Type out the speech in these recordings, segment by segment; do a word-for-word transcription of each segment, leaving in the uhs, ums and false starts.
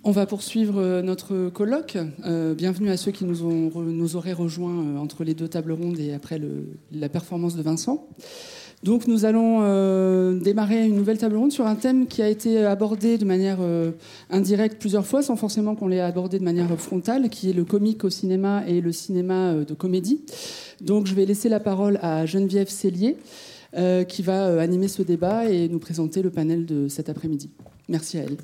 On va poursuivre notre colloque. Euh, bienvenue à ceux qui nous, ont, nous auraient rejoints entre les deux tables rondes et après le, la performance de Vincent. Donc nous allons euh, démarrer une nouvelle table ronde sur un thème qui a été abordé de manière euh, indirecte plusieurs fois, sans forcément qu'on l'ait abordé de manière frontale, qui est le comique au cinéma et le cinéma de comédie. Donc je vais laisser la parole à Geneviève Cellier, euh, qui va euh, animer ce débat et nous présenter le panel de cet après-midi. Merci à elle.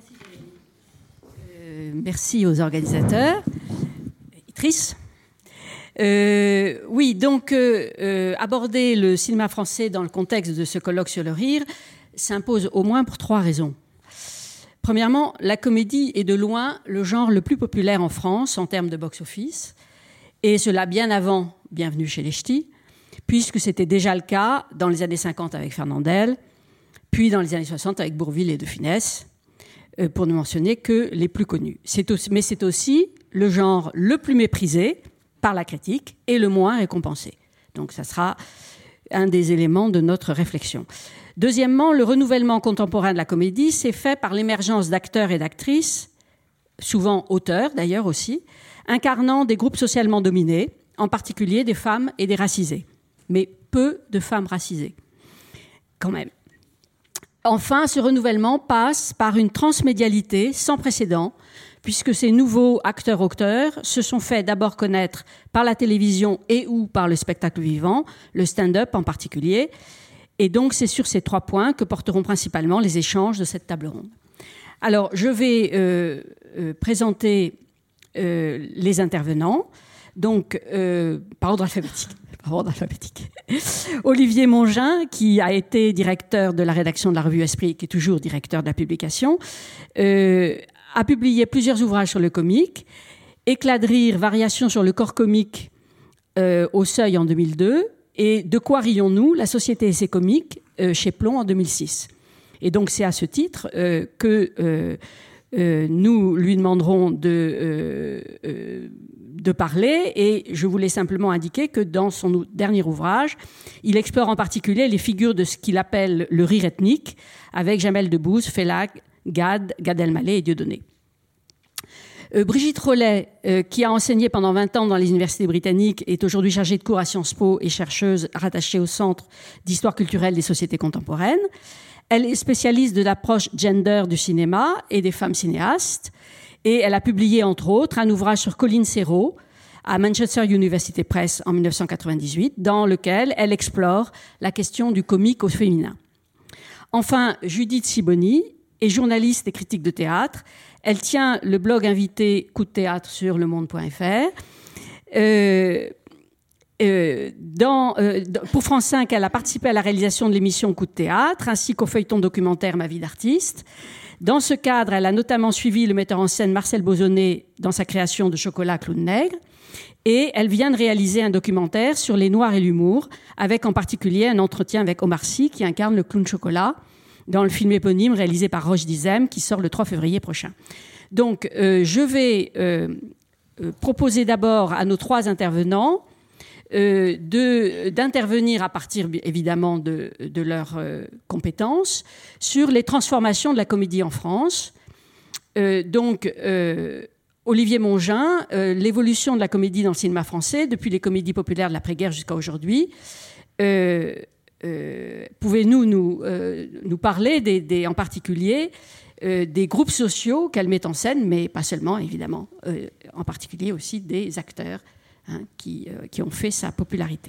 Merci aux organisateurs. Trice. Euh, oui, donc euh, euh, aborder le cinéma français dans le contexte de ce colloque sur le rire s'impose au moins pour trois raisons. Premièrement, la comédie est de loin le genre le plus populaire en France en termes de box-office, et cela bien avant Bienvenue chez les Ch'tis, puisque c'était déjà le cas dans les années cinquante avec Fernandel, puis dans les années soixante avec Bourvil et De Funès, pour ne mentionner que les plus connus. C'est aussi, mais c'est aussi le genre le plus méprisé par la critique et le moins récompensé. Donc ça sera un des éléments de notre réflexion. Deuxièmement, le renouvellement contemporain de la comédie s'est fait par l'émergence d'acteurs et d'actrices, souvent auteurs d'ailleurs aussi, incarnant des groupes socialement dominés, en particulier des femmes et des racisés. Mais peu de femmes racisées, quand même. Enfin, ce renouvellement passe par une transmédialité sans précédent, puisque ces nouveaux acteurs-auteurs se sont fait d'abord connaître par la télévision et ou par le spectacle vivant, le stand-up en particulier. Et donc, c'est sur ces trois points que porteront principalement les échanges de cette table ronde. Alors, je vais euh, euh, présenter euh, les intervenants, donc euh, par ordre alphabétique. Ordre alphabétique. Olivier Mongin, qui a été directeur de la rédaction de la revue Esprit et qui est toujours directeur de la publication, euh, a publié plusieurs ouvrages sur le comique. Éclat de rire, variations sur le corps comique euh, au Seuil en deux mille deux et De quoi rions-nous, la société et ses comiques euh, chez Plomb en deux mille six. Et donc c'est à ce titre euh, que euh, euh, nous lui demanderons de... Euh, euh, de parler, et je voulais simplement indiquer que dans son dernier ouvrage, il explore en particulier les figures de ce qu'il appelle le rire ethnique, avec Jamel Debbouze, Felak, Gad, Gad Elmaleh et Dieudonné. Euh, Brigitte Rollet, euh, qui a enseigné pendant vingt ans dans les universités britanniques, est aujourd'hui chargée de cours à Sciences Po et chercheuse rattachée au Centre d'histoire culturelle des sociétés contemporaines. Elle est spécialiste de l'approche gender du cinéma et des femmes cinéastes. Et elle a publié, entre autres, un ouvrage sur Colin Serrault à Manchester University Press en dix-neuf cent quatre-vingt-dix-huit, dans lequel elle explore la question du comique au féminin. Enfin, Judith Sibony est journaliste et critique de théâtre. Elle tient le blog invité Coup de théâtre sur le monde point f r. Euh, euh, dans, euh, pour France cinq, elle a participé à la réalisation de l'émission Coup de théâtre, ainsi qu'au feuilleton documentaire Ma vie d'artiste. Dans ce cadre, elle a notamment suivi le metteur en scène Marcel Bozonnet dans sa création de Chocolat Clown Nègre. Et elle vient de réaliser un documentaire sur les Noirs et l'humour, avec en particulier un entretien avec Omar Sy, qui incarne le clown Chocolat, dans le film éponyme réalisé par Roche Dizem, qui sort le trois février prochain. Donc, euh, je vais euh, euh, proposer d'abord à nos trois intervenants Euh, de, d'intervenir à partir, évidemment, de, de leurs euh, compétences sur les transformations de la comédie en France. Euh, donc, euh, Olivier Mongin, euh, l'évolution de la comédie dans le cinéma français, depuis les comédies populaires de l'après-guerre jusqu'à aujourd'hui. Euh, euh, pouvez-vous nous, euh, nous parler, des, des, en particulier, euh, des groupes sociaux qu'elle met en scène, mais pas seulement, évidemment, euh, en particulier aussi des acteurs Hein, qui, euh, qui ont fait sa popularité.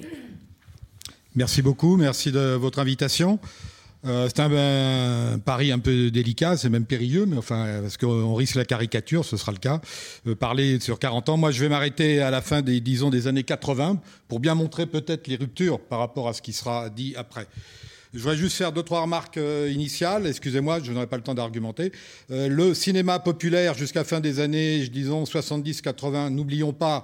Merci beaucoup, merci de votre invitation. Euh, c'est un, un pari un peu délicat, c'est même périlleux, mais enfin, parce qu'on risque la caricature, ce sera le cas. Euh, parler sur quarante ans, moi je vais m'arrêter à la fin des, disons, des années quatre-vingts pour bien montrer peut-être les ruptures par rapport à ce qui sera dit après. Je voudrais juste faire deux, trois remarques euh, initiales. Excusez-moi, je n'aurai pas le temps d'argumenter. Euh, le cinéma populaire jusqu'à fin des années, disons, soixante-dix quatre-vingts, n'oublions pas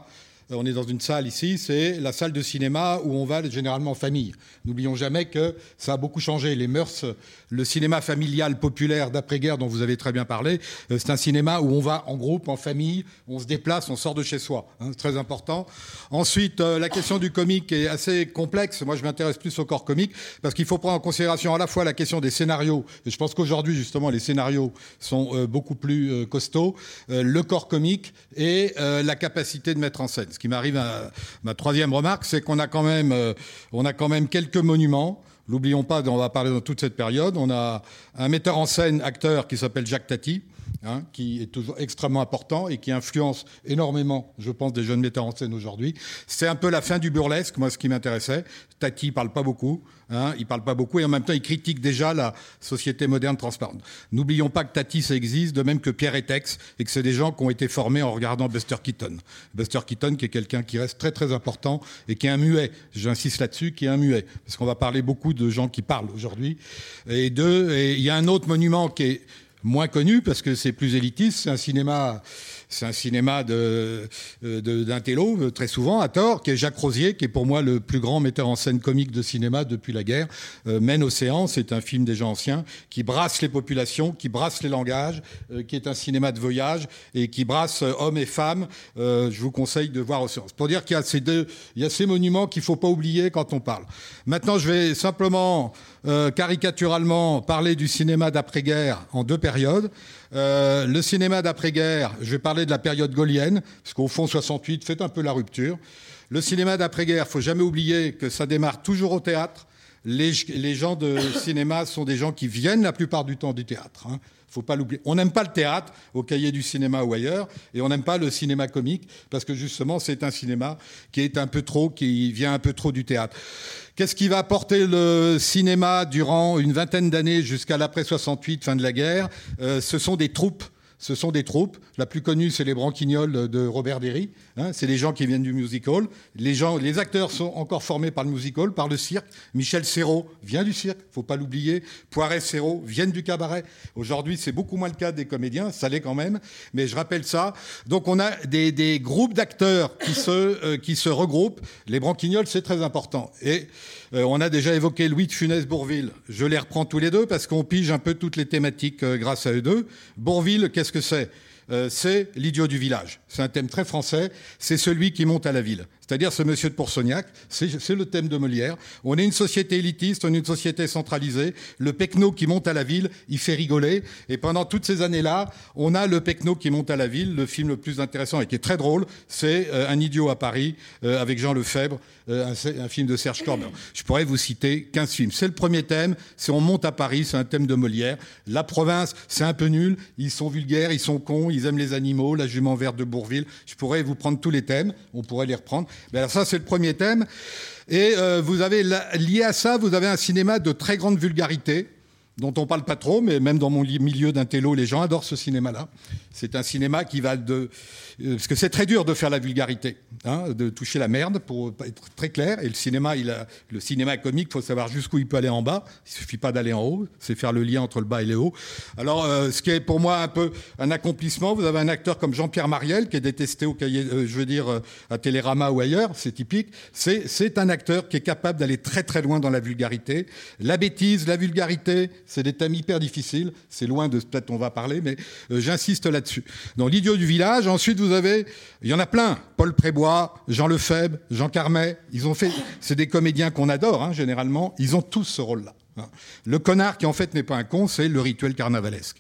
on est dans une salle ici, c'est la salle de cinéma où on va généralement en famille. N'oublions jamais que ça a beaucoup changé. Les mœurs, le cinéma familial populaire d'après-guerre dont vous avez très bien parlé, c'est un cinéma où on va en groupe, en famille, on se déplace, on sort de chez soi. Hein, c'est très important. Ensuite, euh, la question du comique est assez complexe. Moi, je m'intéresse plus au corps comique parce qu'il faut prendre en considération à la fois la question des scénarios. Et je pense qu'aujourd'hui, justement, les scénarios sont euh, beaucoup plus euh, costauds. Euh, le corps comique et euh, la capacité de mettre en scène. Ce qui m'arrive à ma troisième remarque, c'est qu'on a quand même, euh, on a quand même quelques monuments. N'oublions pas, on va parler dans toute cette période. On a un metteur en scène, acteur, qui s'appelle Jacques Tati, hein, qui est toujours extrêmement important et qui influence énormément, je pense, des jeunes metteurs en scène aujourd'hui. C'est un peu la fin du burlesque, moi, ce qui m'intéressait. Tati, il parle pas beaucoup. Hein, il parle pas beaucoup et en même temps, il critique déjà la société moderne transparente. N'oublions pas que Tati, ça existe, de même que Pierre et Tex, et que c'est des gens qui ont été formés en regardant Buster Keaton. Buster Keaton, qui est quelqu'un qui reste très, très important et qui est un muet. J'insiste là-dessus, qui est un muet. Parce qu'on va parler beaucoup de gens qui parlent aujourd'hui. Et deux, et il y a un autre monument qui est moins connu parce que c'est plus élitiste, c'est un cinéma, c'est un cinéma de, de, d'un télo, très souvent, à tort, qui est Jacques Rosier, qui est pour moi le plus grand metteur en scène comique de cinéma depuis la guerre. Euh, Maine Océan, c'est un film déjà ancien, qui brasse les populations, qui brasse les langages, euh, qui est un cinéma de voyage et qui brasse euh, hommes et femmes. Euh, je vous conseille de voir Océan. C'est pour dire qu'il y a ces deux, il y a ces monuments qu'il faut pas oublier quand on parle. Maintenant, je vais simplement euh, caricaturalement parler du cinéma d'après-guerre en deux périodes. Euh, le cinéma d'après-guerre, je vais parler de la période gaullienne, parce qu'au fond, soixante-huit fait un peu la rupture. Le cinéma d'après-guerre, il faut jamais oublier que ça démarre toujours au théâtre. Les, les gens de cinéma sont des gens qui viennent la plupart du temps du théâtre. Hein. Faut pas l'oublier. On n'aime pas le théâtre au Cahier du cinéma ou ailleurs, et on n'aime pas le cinéma comique parce que justement c'est un cinéma qui est un peu trop, qui vient un peu trop du théâtre. Qu'est-ce qui va apporter le cinéma durant une vingtaine d'années jusqu'à l'après soixante-huit, fin de la guerre? euh, Ce sont des troupes. Ce sont des troupes. La plus connue, c'est les Branquignoles de Robert Derry. Hein, c'est les gens qui viennent du music-hall. Les gens, les acteurs sont encore formés par le music-hall, par le cirque. Michel Serrault vient du cirque, faut pas l'oublier. Poiret-Serrault viennent du cabaret. Aujourd'hui, c'est beaucoup moins le cas des comédiens, ça l'est quand même, mais je rappelle ça. Donc, on a des, des groupes d'acteurs qui se, euh, qui se regroupent. Les Branquignoles, c'est très important. Et euh, on a déjà évoqué Louis de Funès-Bourvil. Je les reprends tous les deux parce qu'on pige un peu toutes les thématiques euh, grâce à eux deux. Bourvil, qu'est-ce que c'est ? Euh, c'est l'idiot du village. C'est un thème très français. C'est celui qui monte à la ville. C'est-à-dire ce monsieur de Pourceaugnac. C'est, c'est le thème de Molière. On est une société élitiste, on est une société centralisée. Le pecno qui monte à la ville, il fait rigoler. Et pendant toutes ces années-là, on a le pecno qui monte à la ville. Le film le plus intéressant et qui est très drôle, c'est euh, Un idiot à Paris euh, avec Jean Lefebvre, euh, un, un film de Serge Corner. Je pourrais vous citer quinze films. C'est le premier thème. C'est on monte à Paris. C'est un thème de Molière. La province, c'est un peu nul. Ils sont vulgaires, ils sont cons, ils aiment les animaux. La jument verte de Bourvil. Je pourrais vous prendre tous les thèmes. On pourrait les reprendre. Ben alors ça, c'est le premier thème. Et euh, vous avez, lié à ça, vous avez un cinéma de très grande vulgarité, dont on parle pas trop, mais même dans mon milieu d'intello, les gens adorent ce cinéma-là. C'est un cinéma qui va de... Parce que c'est très dur de faire la vulgarité, hein, de toucher la merde, pour être très clair. Et le cinéma, il a... le cinéma comique, il faut savoir jusqu'où il peut aller en bas. Il suffit pas d'aller en haut, c'est faire le lien entre le bas et le haut. Alors, euh, ce qui est pour moi un peu un accomplissement, vous avez un acteur comme Jean-Pierre Mariel, qui est détesté au cahier, euh, je veux dire, euh, à Télérama ou ailleurs, c'est typique. C'est, c'est un acteur qui est capable d'aller très très loin dans la vulgarité. La bêtise, la vulgarité, c'est des thèmes hyper difficiles. C'est loin de peut-être on va parler, mais euh, j'insiste là-dessus. Donc l'idiot du village. Ensuite, vous avez, il y en a plein. Paul Prébois, Jean Lefebvre, Jean Carmet. Ils ont fait, c'est des comédiens qu'on adore, hein, généralement. Ils ont tous ce rôle-là. Hein. Le connard qui en fait n'est pas un con, c'est le rituel carnavalesque.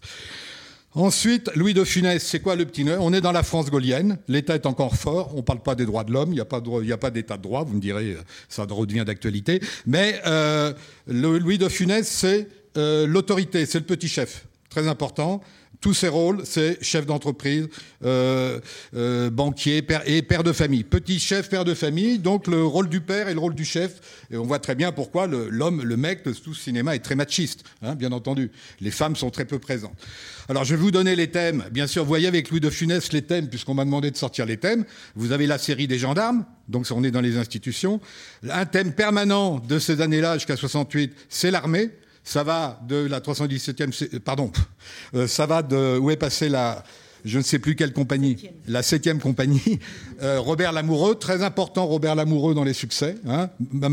Ensuite, Louis de Funès, c'est quoi le petit nœud ? On est dans la France gaulienne, l'État est encore fort, on ne parle pas des droits de l'homme, il n'y a pas de, il n'y a pas d'état de droit, vous me direz, ça redevient d'actualité. Mais euh, le, Louis de Funès, c'est euh, l'autorité, c'est le petit chef, très important. Tous ses rôles, c'est chef d'entreprise, euh, euh, banquier père, et père de famille. Petit chef, père de famille, donc le rôle du père et le rôle du chef. Et on voit très bien pourquoi le, l'homme, le mec de tout ce cinéma est très machiste, hein, bien entendu. Les femmes sont très peu présentes. Alors je vais vous donner les thèmes. Bien sûr, vous voyez avec Louis de Funès les thèmes, puisqu'on m'a demandé de sortir les thèmes. Vous avez la série des gendarmes, donc on est dans les institutions. Un thème permanent de ces années-là jusqu'à soixante-huit, c'est l'armée. Ça va de la trois cent dix-septième, pardon, euh, ça va de où est passée la je ne sais plus quelle compagnie, septième. La septième compagnie, euh, Robert Lamoureux, très important Robert Lamoureux dans les succès, hein,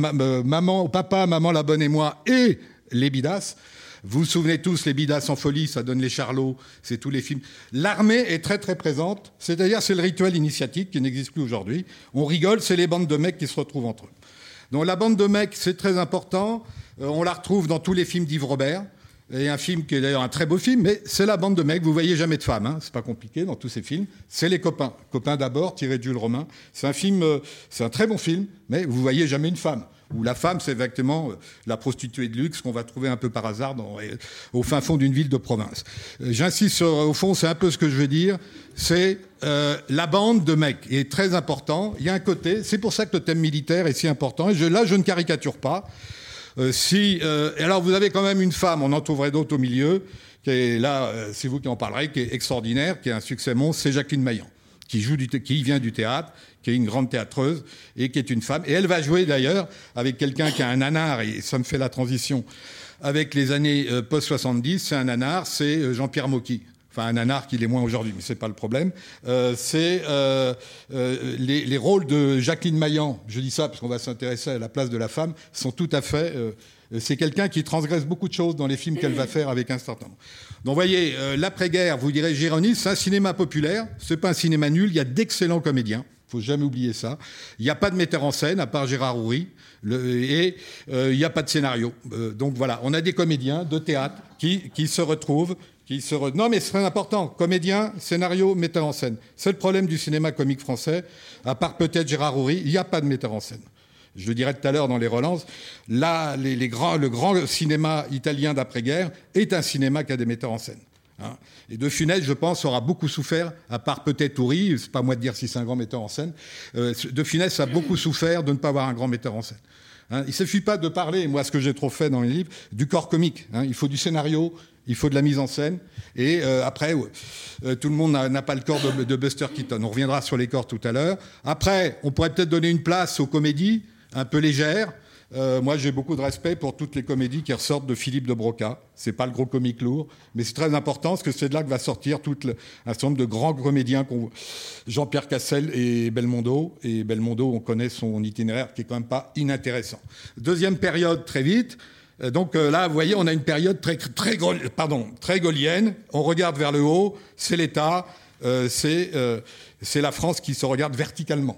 maman, papa, maman la bonne et moi, et les Bidas. Vous vous souvenez tous, les Bidas en folie, ça donne les Charlots, c'est tous les films. L'armée est très très présente, c'est-à-dire c'est le rituel initiatique qui n'existe plus aujourd'hui. On rigole, c'est les bandes de mecs qui se retrouvent entre eux. Donc la bande de mecs, c'est très important, euh, on la retrouve dans tous les films d'Yves Robert. Et un film qui est d'ailleurs un très beau film, mais c'est la bande de mecs. Vous voyez jamais de femmes, hein, c'est pas compliqué dans tous ces films. C'est les copains, copains d'abord, tiré de Jules Romain. C'est un film, euh, c'est un très bon film, mais vous voyez jamais une femme. Où la femme, c'est exactement euh, la prostituée de luxe qu'on va trouver un peu par hasard dans, euh, au fin fond d'une ville de province. Euh, j'insiste sur, au fond, c'est un peu ce que je veux dire. C'est euh, la bande de mecs est très important. Il y a un côté, c'est pour ça que le thème militaire est si important. Et je, là, je ne caricature pas. Euh, si, euh, alors vous avez quand même une femme, on en trouverait d'autres au milieu, qui est là, euh, c'est vous qui en parlerez, qui est extraordinaire, qui a un succès monstre, c'est Jacqueline Maillan, qui joue du qui vient du théâtre, qui est une grande théâtreuse et qui est une femme. Et elle va jouer d'ailleurs avec quelqu'un qui a un nanar, et ça me fait la transition avec les années euh, post-soixante-dix, c'est un nanar, c'est euh, Jean-Pierre Mocky. Enfin, un nanar qu'il est moins aujourd'hui, mais c'est pas le problème. Euh, c'est euh, euh, les, les rôles de Jacqueline Maillan, je dis ça parce qu'on va s'intéresser à la place de la femme, sont tout à fait... Euh, c'est quelqu'un qui transgresse beaucoup de choses dans les films qu'elle va faire avec un certain nombre. Donc, vous voyez, euh, l'après-guerre, vous direz Gironis, c'est un cinéma populaire, c'est pas un cinéma nul, il y a d'excellents comédiens. Il ne faut jamais oublier ça. Il n'y a pas de metteur en scène, à part Gérard Houry, le, et euh, il n'y a pas de scénario. Euh, donc voilà, on a des comédiens de théâtre qui, qui se retrouvent... Qui se re... Non, mais c'est très important. Comédien, scénario, metteur en scène. C'est le problème du cinéma comique français. À part peut-être Gérard Houry, il n'y a pas de metteur en scène. Je le dirai tout à l'heure dans les relances. Là, les, les grands, le grand cinéma italien d'après-guerre est un cinéma qui a des metteurs en scène. Hein. Et De Funès, je pense, aura beaucoup souffert, à part peut-être Houry, c'est pas moi de dire si c'est un grand metteur en scène. Euh, De Funès a beaucoup souffert de ne pas avoir un grand metteur en scène. Hein. Il ne suffit pas de parler, moi, ce que j'ai trop fait dans les livres, du corps comique. Hein. Il faut du scénario. Il faut de la mise en scène. Et euh, après, euh, tout le monde n'a, n'a pas le corps de, de Buster Keaton. On reviendra sur les corps tout à l'heure. Après, on pourrait peut-être donner une place aux comédies un peu légères. Euh, moi, j'ai beaucoup de respect pour toutes les comédies qui ressortent de Philippe de Broca. C'est pas le gros comique lourd, mais c'est très important parce que c'est de là que va sortir tout le, un certain nombre de grands comédiens, qu'on, Jean-Pierre Cassel et Belmondo. Et Belmondo, on connaît son itinéraire qui est quand même pas inintéressant. Deuxième période, très vite. Donc euh, là, vous voyez, on a une période très, très, pardon, très gaullienne. On regarde vers le haut, c'est l'État, euh, c'est, euh, c'est la France qui se regarde verticalement.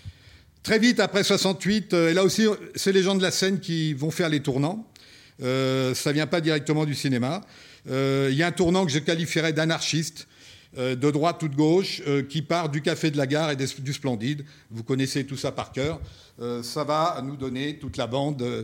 Très vite, après soixante-huit, euh, et là aussi, c'est les gens de la scène qui vont faire les tournants. Euh, ça ne vient pas directement du cinéma. Euh, il y a un tournant que je qualifierais d'anarchiste, euh, de droite ou de gauche, euh, qui part du Café de la Gare et des, du Splendide. Vous connaissez tout ça par cœur. Euh, ça va nous donner toute la bande euh,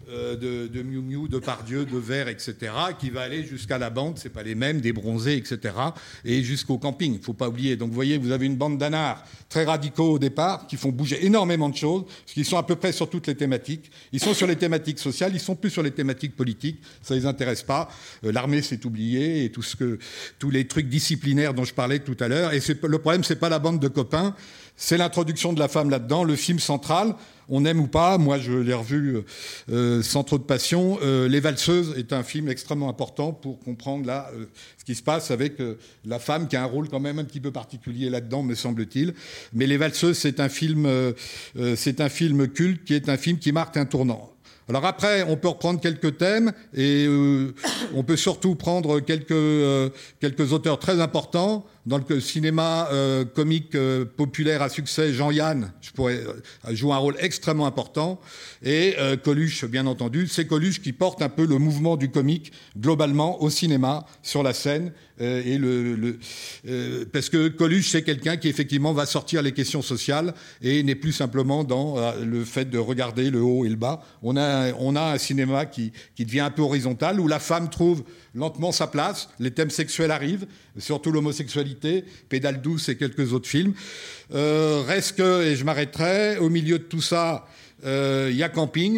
de, de Miu Miu, de Pardieu, de Vert, et cetera, qui va aller jusqu'à la bande, c'est pas les mêmes, des bronzés, et cetera, et jusqu'au camping, il ne faut pas oublier. Donc vous voyez, vous avez une bande d'anards très radicaux au départ, qui font bouger énormément de choses, parce qu'ils sont à peu près sur toutes les thématiques. Ils sont sur les thématiques sociales, ils sont plus sur les thématiques politiques, ça les intéresse pas. Euh, l'armée s'est oubliée, et tout ce que, tous les trucs disciplinaires dont je parlais tout à l'heure. Et c'est, le problème, c'est pas la bande de copains, c'est l'introduction de la femme là-dedans, le film central. On aime ou pas, moi je l'ai revu euh, sans trop de passion. Euh, Les Valseuses est un film extrêmement important pour comprendre là euh, ce qui se passe avec euh, la femme qui a un rôle quand même un petit peu particulier là-dedans, me semble-t-il. Mais Les Valseuses, c'est un film, euh, euh, c'est un film culte qui est un film qui marque un tournant. Alors après, on peut reprendre quelques thèmes et euh, on peut surtout prendre quelques, euh, quelques auteurs très importants. Dans le cinéma euh, comique euh, populaire à succès, Jean-Yann je pourrais, euh, joue un rôle extrêmement important. Et euh, Coluche, bien entendu. C'est Coluche qui porte un peu le mouvement du comique globalement au cinéma, sur la scène. Euh, et le, le, euh, parce que Coluche, c'est quelqu'un qui effectivement va sortir les questions sociales et n'est plus simplement dans euh, le fait de regarder le haut et le bas. On a, on a un cinéma qui, qui devient un peu horizontal, où la femme trouve lentement sa place, les thèmes sexuels arrivent, surtout l'homosexualité, Pédale douce et quelques autres films. Euh, reste que, et je m'arrêterai, au milieu de tout ça, il euh, y a Camping,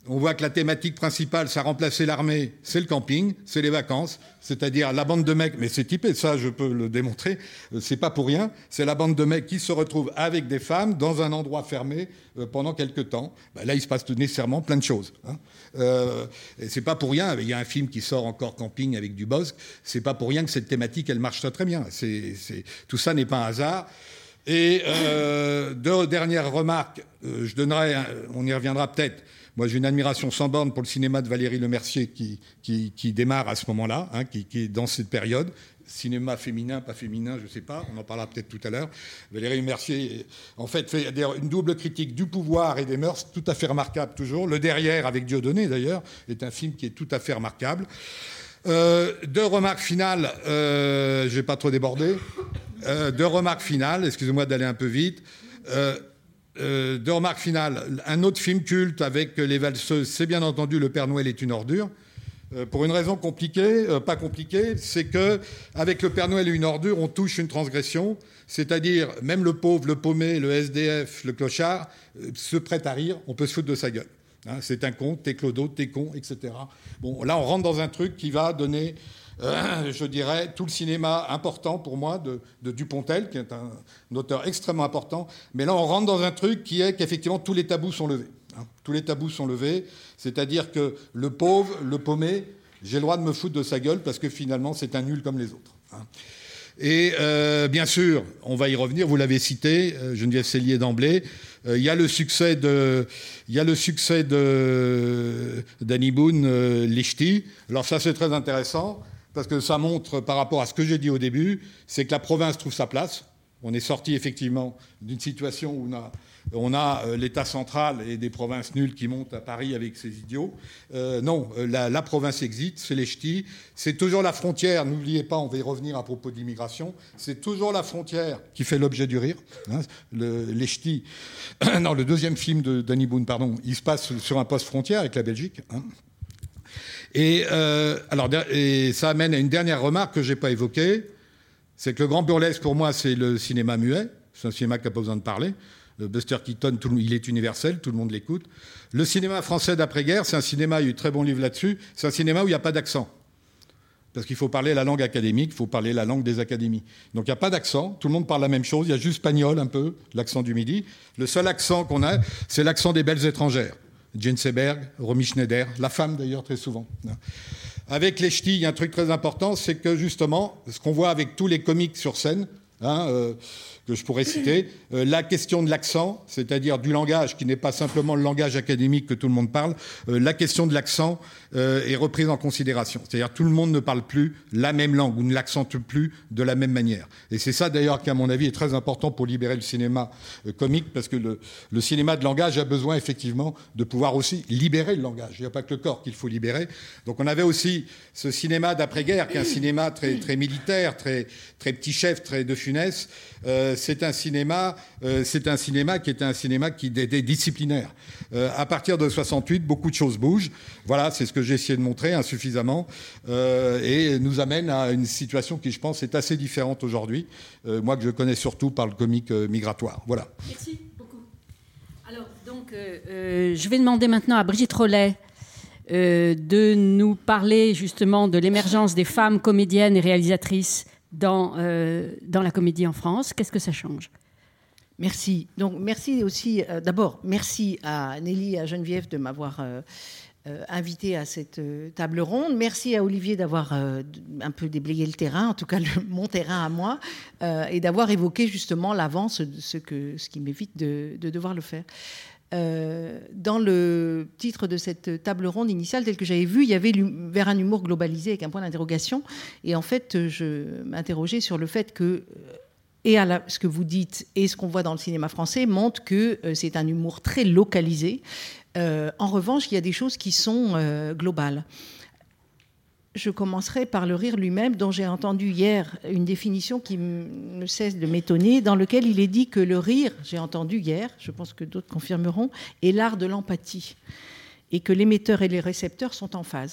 On voit que la thématique principale, ça a remplacé l'armée, c'est le camping, c'est les vacances, c'est-à-dire la bande de mecs, mais c'est typé, ça je peux le démontrer, c'est pas pour rien, c'est la bande de mecs qui se retrouvent avec des femmes dans un endroit fermé euh, pendant quelques temps. Ben là, il se passe nécessairement plein de choses. Hein. Euh, et c'est pas pour rien, il y a un film qui sort encore, Camping avec Dubosc, c'est pas pour rien que cette thématique, elle marche très bien. C'est, c'est, tout ça n'est pas un hasard. Et euh, deux dernières remarques, euh, je donnerai, on y reviendra peut-être. Moi, j'ai une admiration sans borne pour le cinéma de Valérie Lemercier qui, qui, qui démarre à ce moment-là, hein, qui, qui est dans cette période. Cinéma féminin, pas féminin, je ne sais pas, on en parlera peut-être tout à l'heure. Valérie Lemercier, en fait, fait une double critique du pouvoir et des mœurs, tout à fait remarquable toujours. Le Derrière, avec Dieudonné d'ailleurs, est un film qui est tout à fait remarquable. Euh, deux remarques finales, euh, je ne vais pas trop déborder. Euh, deux remarques finales, excusez-moi d'aller un peu vite. Euh, Euh, deux remarques finales. Un autre film culte avec les valseuses, c'est bien entendu Le Père Noël est une ordure. Euh, pour une raison compliquée, euh, pas compliquée, c'est que avec Le Père Noël est une ordure, on touche une transgression, c'est-à-dire même le pauvre, le paumé, le S D F, le clochard euh, se prête à rire, on peut se foutre de sa gueule. Hein, c'est un con, t'es clodo, t'es con, et cetera. Bon, là, on rentre dans un truc qui va donner, euh, je dirais, tout le cinéma important pour moi de, de Dupontel, qui est un, un auteur extrêmement important. Mais là, on rentre dans un truc qui est qu'effectivement, tous les tabous sont levés. Hein. Tous les tabous sont levés, c'est-à-dire que le pauvre, le paumé, j'ai le droit de me foutre de sa gueule parce que finalement, c'est un nul comme les autres. Hein. Et euh, bien sûr, on va y revenir, vous l'avez cité, euh, Geneviève Sellier d'emblée, il euh, y a le succès de, il y a le succès de Danny Boone, euh, Les Ch'tis. Alors ça, c'est très intéressant, parce que ça montre, par rapport à ce que j'ai dit au début, c'est que la province trouve sa place. On est sorti effectivement d'une situation où on a, on a euh, l'État central et des provinces nulles qui montent à Paris avec ces idiots. Euh, non, la, la province existe, c'est les ch'tis. C'est toujours la frontière, n'oubliez pas, on va y revenir à propos de l'immigration, c'est toujours la frontière qui fait l'objet du rire. Hein, le, les ch'tis. Non, le deuxième film de Danny Boone, pardon, il se passe sur un poste frontière avec la Belgique. Hein. Et, euh, alors, et ça amène à une dernière remarque que je n'ai pas évoquée. C'est que le grand burlesque, pour moi, c'est le cinéma muet. C'est un cinéma qui n'a pas besoin de parler. Buster Keaton, tout le, il est universel, tout le monde l'écoute. Le cinéma français d'après-guerre, c'est un cinéma, il y a eu de très bons livres là-dessus, c'est un cinéma où il n'y a pas d'accent. Parce qu'il faut parler la langue académique, il faut parler la langue des académies. Donc il n'y a pas d'accent, tout le monde parle la même chose, il y a juste espagnol un peu, l'accent du Midi. Le seul accent qu'on a, c'est l'accent des belles étrangères. Jane Seberg, Romy Schneider, la femme d'ailleurs très souvent. Avec les ch'tis, il y a un truc très important, c'est que justement, ce qu'on voit avec tous les comiques sur scène, hein, euh, que je pourrais citer, euh, la question de l'accent, c'est-à-dire du langage qui n'est pas simplement le langage académique que tout le monde parle, euh, la question de l'accent euh, est reprise en considération. C'est-à-dire tout le monde ne parle plus la même langue ou ne l'accentue plus de la même manière. Et c'est ça d'ailleurs qui, à mon avis, est très important pour libérer le cinéma euh, comique, parce que le, le cinéma de langage a besoin effectivement de pouvoir aussi libérer le langage. Il n'y a pas que le corps qu'il faut libérer. Donc on avait aussi ce cinéma d'après-guerre, qui est un cinéma très, très militaire, très, très petit chef, très de Funès. Euh, c'est un cinéma, euh, c'est un cinéma qui était un cinéma qui était disciplinaire. Euh, à partir de soixante-huit, beaucoup de choses bougent. Voilà, c'est ce que j'ai essayé de montrer insuffisamment, euh, et nous amène à une situation qui, je pense, est assez différente aujourd'hui. Euh, moi, que je connais surtout par le comique euh, migratoire. Voilà. Merci beaucoup. Alors, donc, euh, euh, je vais demander maintenant à Brigitte Rollet euh, de nous parler justement de l'émergence des femmes comédiennes et réalisatrices dans, euh, dans la comédie en France. Qu'est-ce que ça change ? Merci. Donc, merci aussi, euh, d'abord, merci à Nelly et à Geneviève de m'avoir euh, euh, invité à cette euh, table ronde. Merci à Olivier d'avoir euh, un peu déblayé le terrain, en tout cas le, mon terrain à moi, euh, et d'avoir évoqué justement l'avance, ce, que, ce qui m'évite de, de devoir le faire. Euh, dans le titre de cette table ronde initiale, tel que j'avais vu, il y avait vers un humour globalisé avec un point d'interrogation. Et en fait, je m'interrogeais sur le fait que, et à la, ce que vous dites et ce qu'on voit dans le cinéma français montre que euh, c'est un humour très localisé. Euh, en revanche, il y a des choses qui sont euh, globales. Je commencerai par le rire lui-même, dont j'ai entendu hier une définition qui ne cesse de m'étonner, dans lequel il est dit que le rire, j'ai entendu hier, je pense que d'autres confirmeront, est l'art de l'empathie, et que l'émetteur et les récepteurs sont en phase.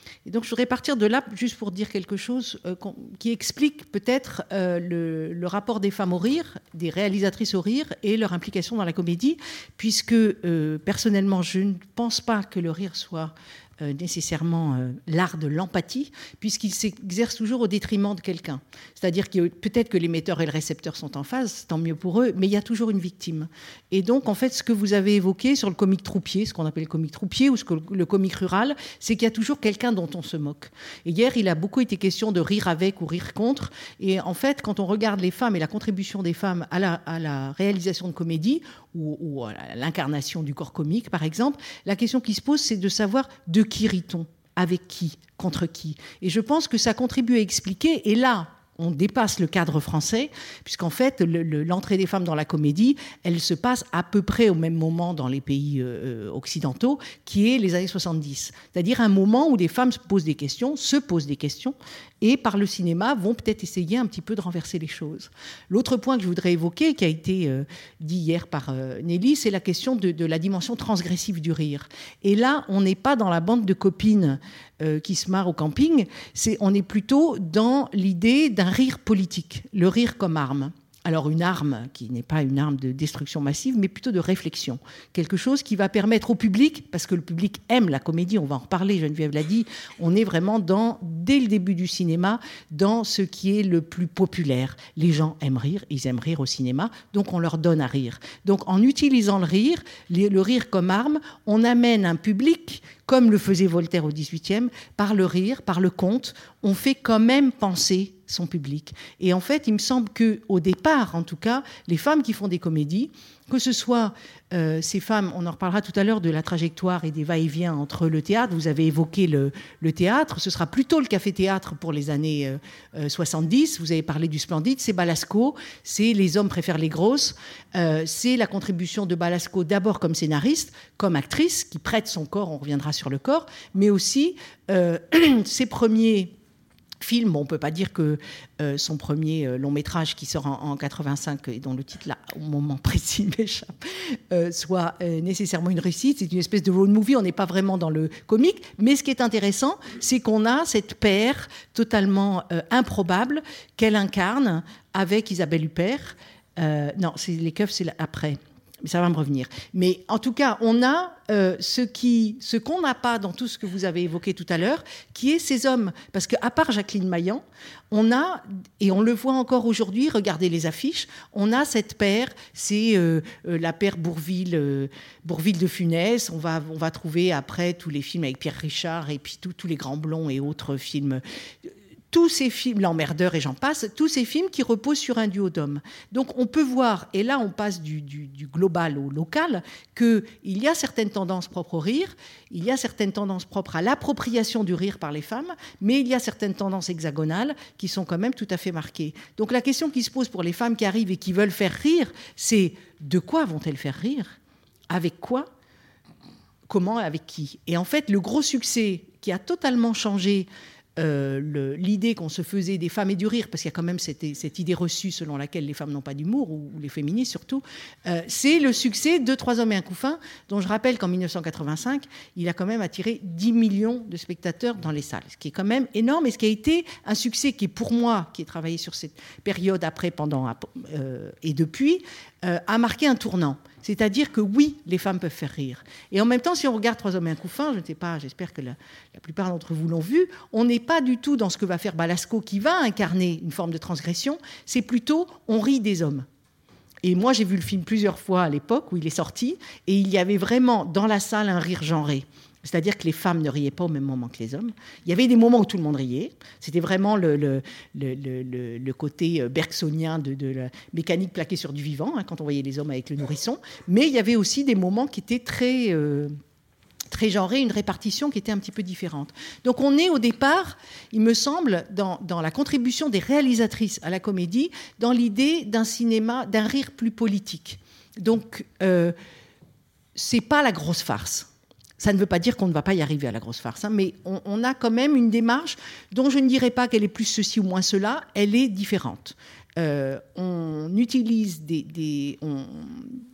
Et donc je voudrais partir de là juste pour dire quelque chose euh, qui explique peut-être euh, le, le rapport des femmes au rire, des réalisatrices au rire et leur implication dans la comédie, puisque euh, personnellement je ne pense pas que le rire soit Euh, nécessairement euh, l'art de l'empathie, puisqu'il s'exerce toujours au détriment de quelqu'un. C'est-à-dire que peut-être que l'émetteur et le récepteur sont en phase, tant mieux pour eux, mais il y a toujours une victime. Et donc, en fait, ce que vous avez évoqué sur le comique troupier, ce qu'on appelle le comique troupier ou ce que le comique rural, c'est qu'il y a toujours quelqu'un dont on se moque. Et hier, il a beaucoup été question de rire avec ou rire contre. Et en fait, quand on regarde les femmes et la contribution des femmes à la, à la réalisation de comédie ou, ou à l'incarnation du corps comique, par exemple, la question qui se pose, c'est de savoir de qui rit-on, avec qui, contre qui. Et je pense que ça contribue à expliquer, et là, on dépasse le cadre français, puisqu'en fait, le, le, l'entrée des femmes dans la comédie, elle se passe à peu près au même moment dans les pays euh, occidentaux, qui est les années soixante-dix. C'est-à-dire un moment où les femmes se posent des questions, se posent des questions, et par le cinéma vont peut-être essayer un petit peu de renverser les choses. L'autre point que je voudrais évoquer, qui a été euh, dit hier par euh, Nelly, c'est la question de, de la dimension transgressive du rire. Et là, on n'est pas dans la bande de copines euh, qui se marrent au camping, c'est, on est plutôt dans l'idée d'un rire politique, le rire comme arme. Alors une arme qui n'est pas une arme de destruction massive, mais plutôt de réflexion. Quelque chose qui va permettre au public, parce que le public aime la comédie, on va en reparler, Geneviève l'a dit, on est vraiment dans, dès le début du cinéma, dans ce qui est le plus populaire. Les gens aiment rire, ils aiment rire au cinéma, donc on leur donne à rire. Donc en utilisant le rire, le rire comme arme, on amène un public, comme le faisait Voltaire au dix-huitième, par le rire, par le conte, on fait quand même penser son public. Et en fait, il me semble qu'au départ, en tout cas, les femmes qui font des comédies, que ce soit euh, ces femmes, on en reparlera tout à l'heure de la trajectoire et des va-et-vient entre le théâtre, vous avez évoqué le, le théâtre, ce sera plutôt le café-théâtre pour les années euh, euh, soixante-dix, vous avez parlé du Splendide, c'est Balasco, c'est Les hommes préfèrent les grosses, euh, c'est la contribution de Balasco d'abord comme scénariste, comme actrice, qui prête son corps, on reviendra sur le corps, mais aussi euh, ses premiers film, bon, on ne peut pas dire que euh, son premier euh, long métrage qui sort en, en quatre-vingt-cinq et dont le titre là au moment précis m'échappe euh, soit euh, nécessairement une réussite. C'est une espèce de road movie, on n'est pas vraiment dans le comique, mais ce qui est intéressant, c'est qu'on a cette paire totalement euh, improbable qu'elle incarne avec Isabelle Huppert. Euh, non, c'est les keufs, c'est après. Mais ça va me revenir. Mais en tout cas, on a euh, ce, qui, ce qu'on n'a pas dans tout ce que vous avez évoqué tout à l'heure, qui est ces hommes. Parce qu'à part Jacqueline Maillan, on a, et on le voit encore aujourd'hui, regardez les affiches, on a cette paire, c'est euh, euh, la paire Bourvil, euh, Bourvil de Funès. On va, on va trouver après tous les films avec Pierre Richard et puis tous les Grands Blonds et autres films. Tous ces films, L'Emmerdeur et j'en passe, tous ces films qui reposent sur un duo d'hommes. Donc on peut voir, et là on passe du, du, du global au local, qu'il y a certaines tendances propres au rire, il y a certaines tendances propres à l'appropriation du rire par les femmes, mais il y a certaines tendances hexagonales qui sont quand même tout à fait marquées. Donc la question qui se pose pour les femmes qui arrivent et qui veulent faire rire, c'est de quoi vont-elles faire rire ? Avec quoi ? Comment ? Avec qui ? Et en fait, le gros succès qui a totalement changé Euh, le, l'idée qu'on se faisait des femmes et du rire, parce qu'il y a quand même cette, cette idée reçue selon laquelle les femmes n'ont pas d'humour, ou, ou les féministes surtout, euh, c'est le succès de Trois hommes et un couffin, dont je rappelle qu'en dix-neuf cent quatre-vingt-cinq, il a quand même attiré dix millions de spectateurs dans les salles, ce qui est quand même énorme, et ce qui a été un succès qui est pour moi, qui ai travaillé sur cette période après, pendant euh, et depuis, euh, a marqué un tournant. C'est-à-dire que oui, les femmes peuvent faire rire. Et en même temps, si on regarde Trois hommes et un couffin, je ne sais pas, j'espère que la, la plupart d'entre vous l'ont vu, on n'est pas du tout dans ce que va faire Balasco, qui va incarner une forme de transgression, c'est plutôt on rit des hommes. Et moi, j'ai vu le film plusieurs fois à l'époque où il est sorti, et il y avait vraiment dans la salle un rire genré. C'est-à-dire que les femmes ne riaient pas au même moment que les hommes. Il y avait des moments où tout le monde riait. C'était vraiment le, le, le, le, le côté bergsonien de, de la mécanique plaquée sur du vivant, hein, quand on voyait les hommes avec le nourrisson. Mais il y avait aussi des moments qui étaient très, euh, très genrés, une répartition qui était un petit peu différente. Donc on est au départ, il me semble, dans, dans la contribution des réalisatrices à la comédie, dans l'idée d'un cinéma, d'un rire plus politique. Donc euh, c'est pas la grosse farce. Ça ne veut pas dire qu'on ne va pas y arriver à la grosse farce, hein, mais on, on a quand même une démarche dont je ne dirais pas qu'elle est plus ceci ou moins cela, elle est différente. Euh, on utilise des, des, on,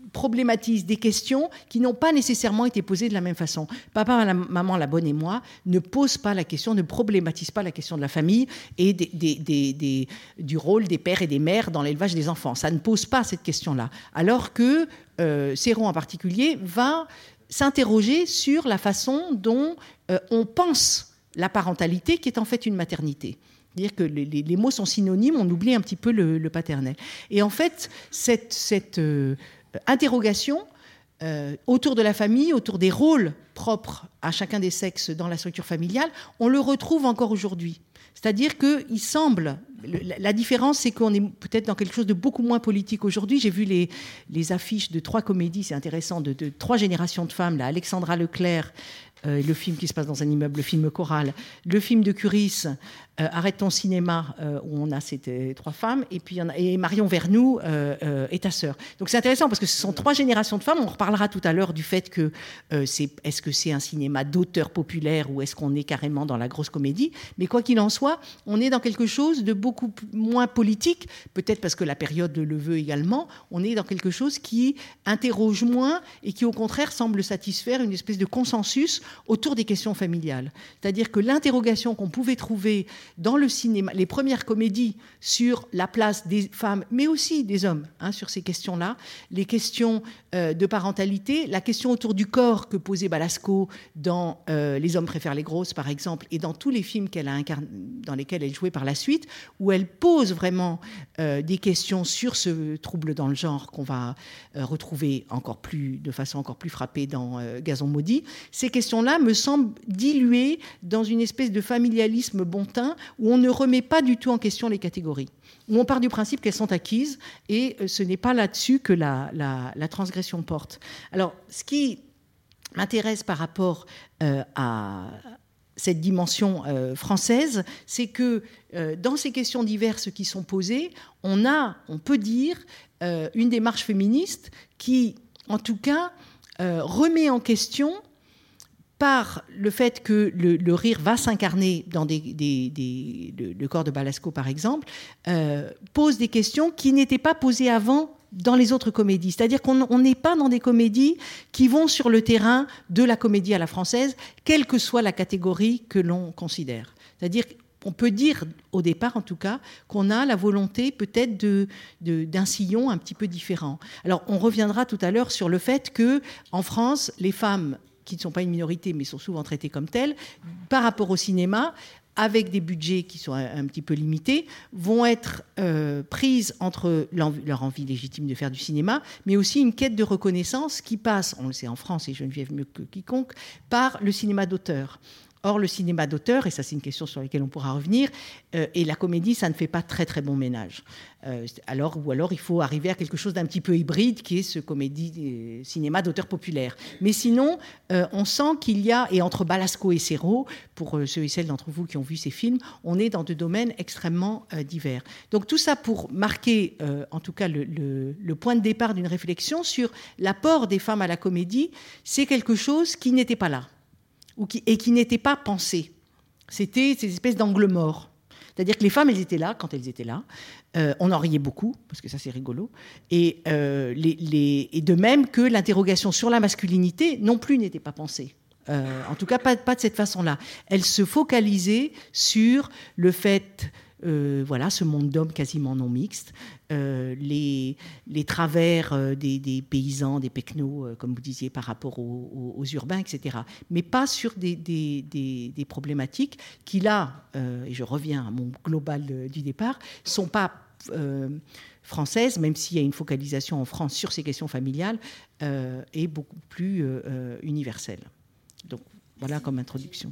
problématise des questions qui n'ont pas nécessairement été posées de la même façon. Papa, la, maman, la bonne et moi ne posent pas la question, ne problématisent pas la question de la famille et des, des, des, des, du rôle des pères et des mères dans l'élevage des enfants. Ça ne pose pas cette question-là. Alors que euh, Serron en particulier va s'interroger sur la façon dont euh, on pense la parentalité, qui est en fait une maternité. C'est-à-dire que les, les, les mots sont synonymes, on oublie un petit peu le, le paternel. Et en fait, cette, cette euh, interrogation euh, autour de la famille, autour des rôles propres à chacun des sexes dans la structure familiale, on le retrouve encore aujourd'hui. C'est-à-dire qu'il semble... La différence, c'est qu'on est peut-être dans quelque chose de beaucoup moins politique aujourd'hui. J'ai vu les, les affiches de trois comédies, c'est intéressant, de, de trois générations de femmes, là, Alexandra Leclerc, euh, le film qui se passe dans un immeuble, le film choral, le film de Curis, euh, Arrête ton cinéma, euh, où on a ces euh, trois femmes, et puis il y en a, et Marion Vernou euh, euh, et ta sœur. Donc c'est intéressant parce que ce sont trois générations de femmes. On reparlera tout à l'heure du fait que euh, c'est, est-ce que c'est un cinéma d'auteur populaire ou est-ce qu'on est carrément dans la grosse comédie. Mais quoi qu'il en soit, on est dans quelque chose de beaucoup moins politique, peut-être parce que la période le veut également. On est dans quelque chose qui interroge moins et qui au contraire semble satisfaire une espèce de consensus autour des questions familiales. C'est-à-dire que l'interrogation qu'on pouvait trouver dans le cinéma, les premières comédies sur la place des femmes, mais aussi des hommes, hein, sur ces questions-là, les questions euh, de parentalité, la question autour du corps que posait Balasco dans euh, Les hommes préfèrent les grosses, par exemple, et dans tous les films qu'elle a incarn... dans lesquels elle jouait par la suite, où elle pose vraiment euh, des questions sur ce trouble dans le genre qu'on va euh, retrouver encore plus, de façon encore plus frappée dans euh, Gazon maudit. Ces questions-là me semblent diluées dans une espèce de familialisme bontain où on ne remet pas du tout en question les catégories, où on part du principe qu'elles sont acquises et ce n'est pas là-dessus que la, la, la transgression porte. Alors, ce qui m'intéresse par rapport euh, à cette dimension euh, française, c'est que euh, dans ces questions diverses qui sont posées, on a, on peut dire, euh, une démarche féministe qui, en tout cas, euh, remet en question par le fait que le, le rire va s'incarner dans des, des, des, le, le corps de Balasco, par exemple, euh, pose des questions qui n'étaient pas posées avant dans les autres comédies. C'est-à-dire qu'on n'est pas dans des comédies qui vont sur le terrain de la comédie à la française, quelle que soit la catégorie que l'on considère. C'est-à-dire qu'on peut dire, au départ en tout cas, qu'on a la volonté peut-être de, de, d'un sillon un petit peu différent. Alors, on reviendra tout à l'heure sur le fait qu'en France, les femmes qui ne sont pas une minorité, mais sont souvent traitées comme telles, par rapport au cinéma, avec des budgets qui sont un, un petit peu limités, vont être euh, prises entre leur envie légitime de faire du cinéma, mais aussi une quête de reconnaissance qui passe, on le sait en France, et Geneviève mieux que quiconque, par le cinéma d'auteur. Or, le cinéma d'auteur, et ça c'est une question sur laquelle on pourra revenir, euh, et la comédie, ça ne fait pas très très bon ménage. Euh, alors, ou alors il faut arriver à quelque chose d'un petit peu hybride, qui est ce comédie euh, cinéma d'auteur populaire. Mais sinon, euh, on sent qu'il y a, et entre Balasco et Serron, pour euh, ceux et celles d'entre vous qui ont vu ces films, on est dans deux domaines extrêmement euh, divers. Donc tout ça pour marquer, euh, en tout cas, le, le, le point de départ d'une réflexion sur l'apport des femmes à la comédie, c'est quelque chose qui n'était pas là. Ou qui, et qui n'était pas pensé. C'était ces espèces d'angles morts. C'est-à-dire que les femmes, elles étaient là quand elles étaient là. Euh, on en riait beaucoup, parce que ça, c'est rigolo. Et, euh, les, les, et de même que l'interrogation sur la masculinité non plus n'était pas pensée. Euh, en tout cas, pas, pas de cette façon-là. Elle se focalisait sur le fait... Euh, voilà, ce monde d'hommes quasiment non mixte, euh, les, les travers euh, des, des paysans, des pecnos, euh, comme vous disiez, par rapport aux, aux, aux urbains, et cetera. Mais pas sur des, des, des, des problématiques qui, là, euh, et je reviens à mon global euh, du départ, ne sont pas euh, françaises, même s'il y a une focalisation en France sur ces questions familiales, euh, et beaucoup plus euh, universelle. Donc, voilà comme introduction.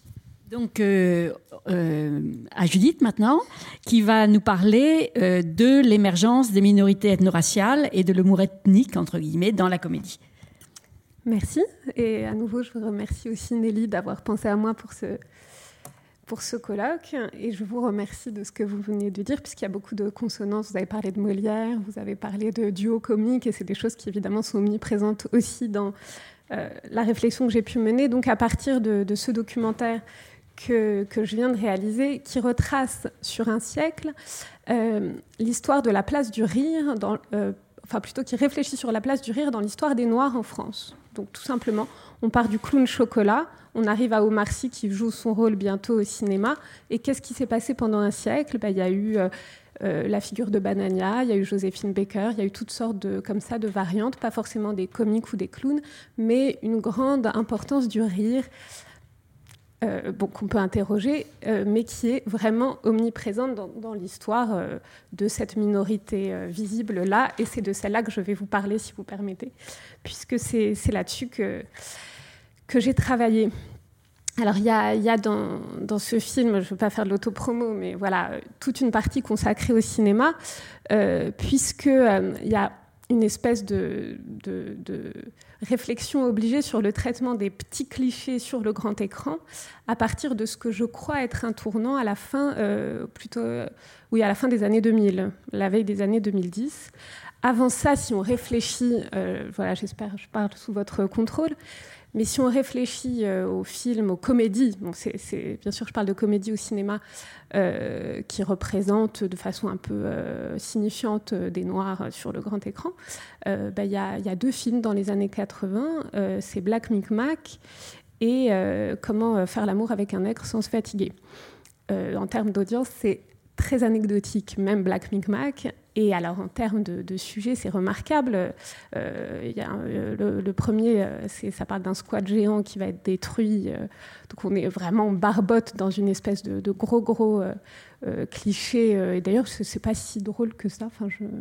Donc, euh, euh, à Judith maintenant, qui va nous parler euh, de l'émergence des minorités ethno-raciales et de l'humour ethnique, entre guillemets, dans la comédie. Merci. Et à nouveau, je vous remercie aussi, Nelly, d'avoir pensé à moi pour ce, pour ce colloque. Et je vous remercie de ce que vous venez de dire, puisqu'il y a beaucoup de consonances. Vous avez parlé de Molière, vous avez parlé de duo comique, et c'est des choses qui, évidemment, sont omniprésentes aussi dans euh, la réflexion que j'ai pu mener. Donc, à partir de, de ce documentaire Que, que je viens de réaliser, qui retrace sur un siècle euh, l'histoire de la place du rire dans, euh, enfin plutôt qui réfléchit sur la place du rire dans l'histoire des Noirs en France. Donc tout simplement, on part du clown chocolat, on arrive à Omar Sy qui joue son rôle bientôt au cinéma. Et qu'est-ce qui s'est passé pendant un siècle ? Ben, il y a eu euh, euh, la figure de Banania, il y a eu Joséphine Baker, il y a eu toutes sortes de, comme ça, de variantes, pas forcément des comiques ou des clowns, mais une grande importance du rire. Euh, bon, qu'on peut interroger, euh, mais qui est vraiment omniprésente dans, dans l'histoire euh, de cette minorité euh, visible-là. Et c'est de celle-là que je vais vous parler, si vous permettez, puisque c'est, c'est là-dessus que, que j'ai travaillé. Alors, il y a, y a dans, dans ce film, je ne veux pas faire de l'autopromo, mais voilà, toute une partie consacrée au cinéma, euh, puisqu'il euh, y a une espèce de, de, de réflexion obligée sur le traitement des petits clichés sur le grand écran à partir de ce que je crois être un tournant à la fin, euh, plutôt, euh, oui, à la fin des années deux mille, la veille des années deux mille dix. Avant ça, si on réfléchit, euh, voilà, j'espère, je parle sous votre contrôle, mais si on réfléchit euh, aux films, aux comédies, bon, c'est, c'est, bien sûr je parle de comédies au cinéma, euh, qui représentent de façon un peu euh, signifiante euh, des Noirs sur le grand écran, euh, bah, y a, y a deux films dans les années quatre-vingts, euh, c'est Black Micmac et euh, Comment faire l'amour avec un nègre sans se fatiguer. Euh, en termes d'audience, c'est très anecdotique, même Black Micmac. Et alors, en termes de, de sujet, c'est remarquable. Euh, y a, euh, le, le premier, euh, c'est, ça parle d'un squat géant qui va être détruit. Euh, donc, on est vraiment barbotte dans une espèce de, de gros, gros euh, euh, cliché. Euh, et d'ailleurs, ce n'est pas si drôle que ça. Enfin, je...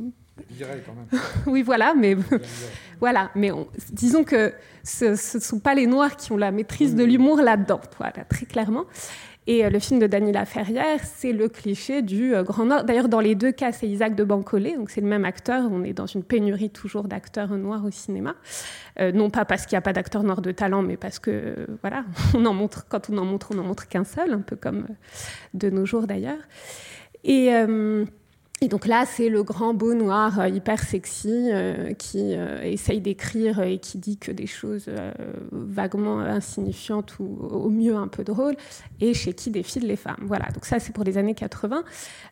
Je dirais quand même. Oui, voilà. Mais, voilà, mais on, disons que ce ne sont pas les Noirs qui ont la maîtrise de l'humour là-dedans. Voilà, très clairement. Et euh, le film de Dany Laferrière, c'est le cliché du euh, Grand Nord. D'ailleurs, dans les deux cas, c'est Isaac de Bancolé, donc c'est le même acteur. On est dans une pénurie toujours d'acteurs noirs au cinéma. Euh, non pas parce qu'il n'y a pas d'acteurs noirs de talent, mais parce que, euh, voilà, on en montre, quand on en montre, on n'en montre qu'un seul, un peu comme euh, de nos jours d'ailleurs. Et... Euh, Et donc là, c'est le grand beau noir euh, hyper sexy euh, qui euh, essaye d'écrire et qui dit que des choses euh, vaguement insignifiantes ou au mieux un peu drôles, et chez qui défilent les femmes. Voilà, donc ça, c'est pour les années quatre-vingts.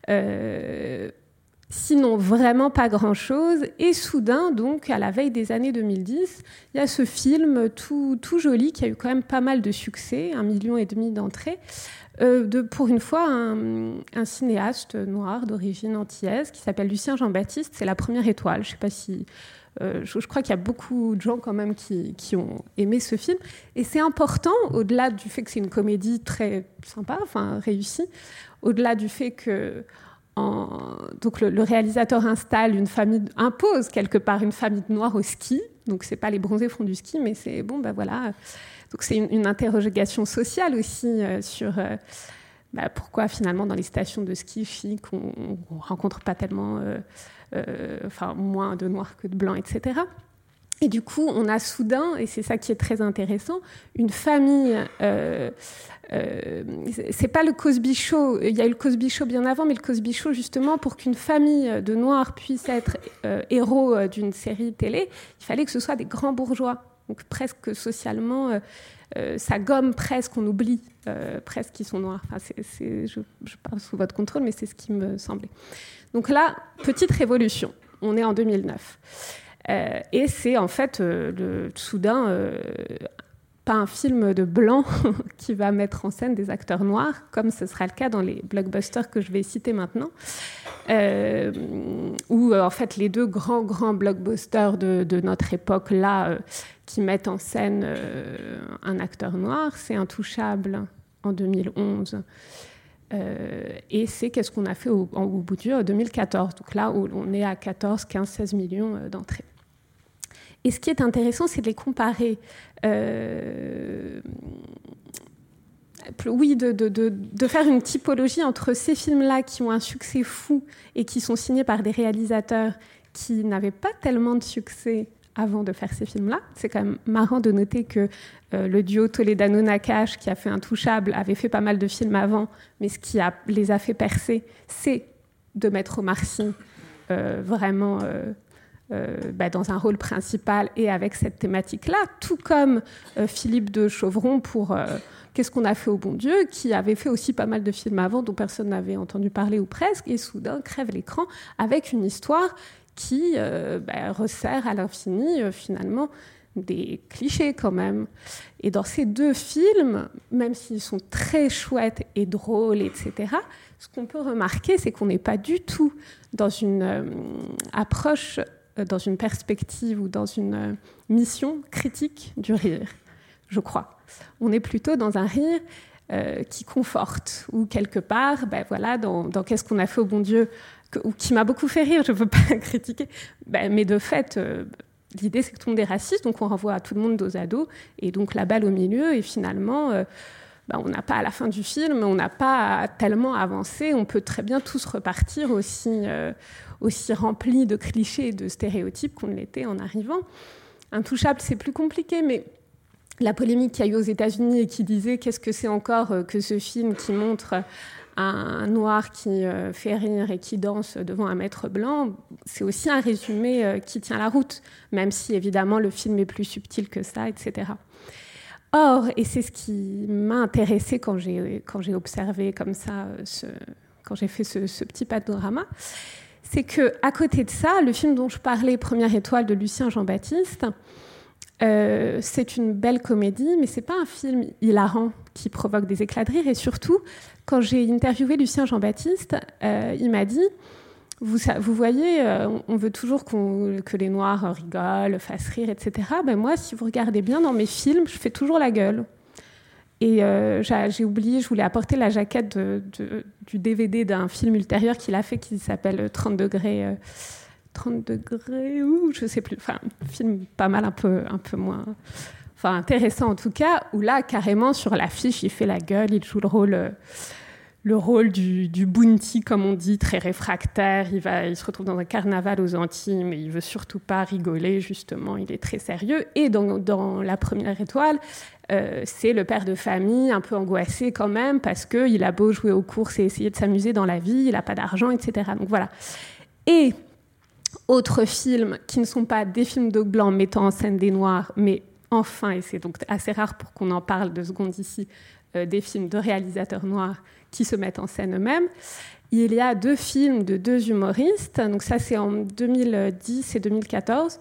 Euh, sinon, vraiment pas grand-chose. Et soudain, donc, à la veille des années deux mille dix, il y a ce film tout, tout joli qui a eu quand même pas mal de succès, un million et demi d'entrées, Euh, de, pour une fois, un, un cinéaste noir d'origine antillaise qui s'appelle Lucien Jean-Baptiste. C'est la première étoile. Je sais pas si... Euh, je, je crois qu'il y a beaucoup de gens quand même qui, qui ont aimé ce film. Et c'est important, au-delà du fait que c'est une comédie très sympa, enfin réussie, au-delà du fait que en, donc le, le réalisateur installe une famille, impose quelque part une famille de noirs au ski. Donc c'est pas les bronzés font du ski, mais c'est bon, ben voilà... Donc c'est une, une interrogation sociale aussi euh, sur euh, bah, pourquoi finalement dans les stations de ski chic on ne rencontre pas tellement, euh, euh, enfin moins de noirs que de blancs, et cetera. Et du coup, on a soudain, et c'est ça qui est très intéressant, une famille. Euh, euh, c'est pas le Cosby Show. Il y a eu le Cosby Show bien avant, mais le Cosby Show justement pour qu'une famille de noirs puisse être euh, héros d'une série télé, il fallait que ce soit des grands bourgeois. Donc presque socialement, euh, euh, ça gomme presque, on oublie euh, presque qu'ils sont noirs. Enfin, c'est, c'est, je, je parle sous votre contrôle, mais c'est ce qui me semblait. Donc là, petite révolution. On est en deux mille neuf. Euh, et c'est en fait, euh, le, soudain, euh, pas un film de blanc qui va mettre en scène des acteurs noirs, comme ce sera le cas dans les blockbusters que je vais citer maintenant, euh, où euh, en fait les deux grands, grands blockbusters de, de notre époque, là, euh, qui mettent en scène euh, un acteur noir, c'est Intouchable en deux mille onze, euh, et c'est Qu'est-ce qu'on a fait au, au bout du deux mille quatorze. Donc là, où on est à quatorze, quinze, seize millions d'entrées. Et ce qui est intéressant, c'est de les comparer. Euh, oui, de, de, de, de faire une typologie entre ces films-là qui ont un succès fou et qui sont signés par des réalisateurs qui n'avaient pas tellement de succès avant de faire ces films-là. C'est quand même marrant de noter que euh, le duo Toledano-Nakache, qui a fait Intouchable, avait fait pas mal de films avant, mais ce qui a, les a fait percer, c'est de mettre Omar Sy euh, vraiment... Euh, Euh, bah, dans un rôle principal et avec cette thématique-là, tout comme euh, Philippe de Chauvron pour euh, Qu'est-ce qu'on a fait au bon Dieu, qui avait fait aussi pas mal de films avant dont personne n'avait entendu parler ou presque, et soudain crève l'écran avec une histoire qui euh, bah, resserrent à l'infini, euh, finalement, des clichés quand même. Et dans ces deux films, même s'ils sont très chouettes et drôles, et cetera, ce qu'on peut remarquer, c'est qu'on n'est pas du tout dans une euh, approche, euh, dans une perspective ou dans une euh, mission critique du rire, je crois. On est plutôt dans un rire euh, qui conforte, ou quelque part, ben voilà, dans, dans Qu'est-ce qu'on a fait au bon Dieu, que, ou qui m'a beaucoup fait rire, je ne veux pas critiquer, ben, mais de fait... Euh, l'idée, c'est que tout le monde est raciste, donc on renvoie à tout le monde dos à dos, et donc la balle au milieu, et finalement, euh, bah, on n'a pas, à la fin du film, on n'a pas tellement avancé, on peut très bien tous repartir aussi, euh, aussi remplis de clichés et de stéréotypes qu'on l'était en arrivant. Intouchable, c'est plus compliqué, mais la polémique qu'il y a eu aux États-Unis et qui disait qu'est-ce que c'est encore que ce film qui montre un noir qui euh, fait rire et qui danse devant un maître blanc, c'est aussi un résumé euh, qui tient la route, même si évidemment le film est plus subtil que ça, et cetera. Or, et c'est ce qui m'a intéressée quand j'ai, quand j'ai observé comme ça, ce, quand j'ai fait ce, ce petit panorama, c'est qu'à côté de ça, le film dont je parlais, Première étoile de Lucien Jean-Baptiste, Euh, c'est une belle comédie, mais c'est pas un film hilarant qui provoque des éclats de rire. Et surtout, quand j'ai interviewé Lucien Jean-Baptiste, euh, il m'a dit vous, vous voyez, euh, on veut toujours qu'on, que les Noirs rigolent, fassent rire, et cetera. Ben moi, si vous regardez bien dans mes films, je fais toujours la gueule. Et euh, j'ai, j'ai oublié, je voulais apporter la jaquette de, de, du D V D d'un film ultérieur qu'il a fait qui s'appelle trente degrés. Euh, trente degrés, ou je sais plus, enfin, un film pas mal, un peu, un peu moins, enfin, intéressant en tout cas, où là, carrément, sur l'affiche, il fait la gueule, il joue le rôle, le rôle du, du bounty, comme on dit, très réfractaire, il, va, il se retrouve dans un carnaval aux Antilles, mais il veut surtout pas rigoler, justement, il est très sérieux, et dans, dans La Première étoile, euh, c'est le père de famille, un peu angoissé quand même, parce qu'il a beau jouer aux courses et essayer de s'amuser dans la vie, il n'a pas d'argent, et cetera. Donc voilà. Et autres films qui ne sont pas des films de blanc mettant en scène des Noirs, mais enfin, et c'est donc assez rare pour qu'on en parle deux secondes ici, euh, des films de réalisateurs noirs qui se mettent en scène eux-mêmes. Il y a deux films de deux humoristes, donc ça c'est en deux mille dix et deux mille quatorze,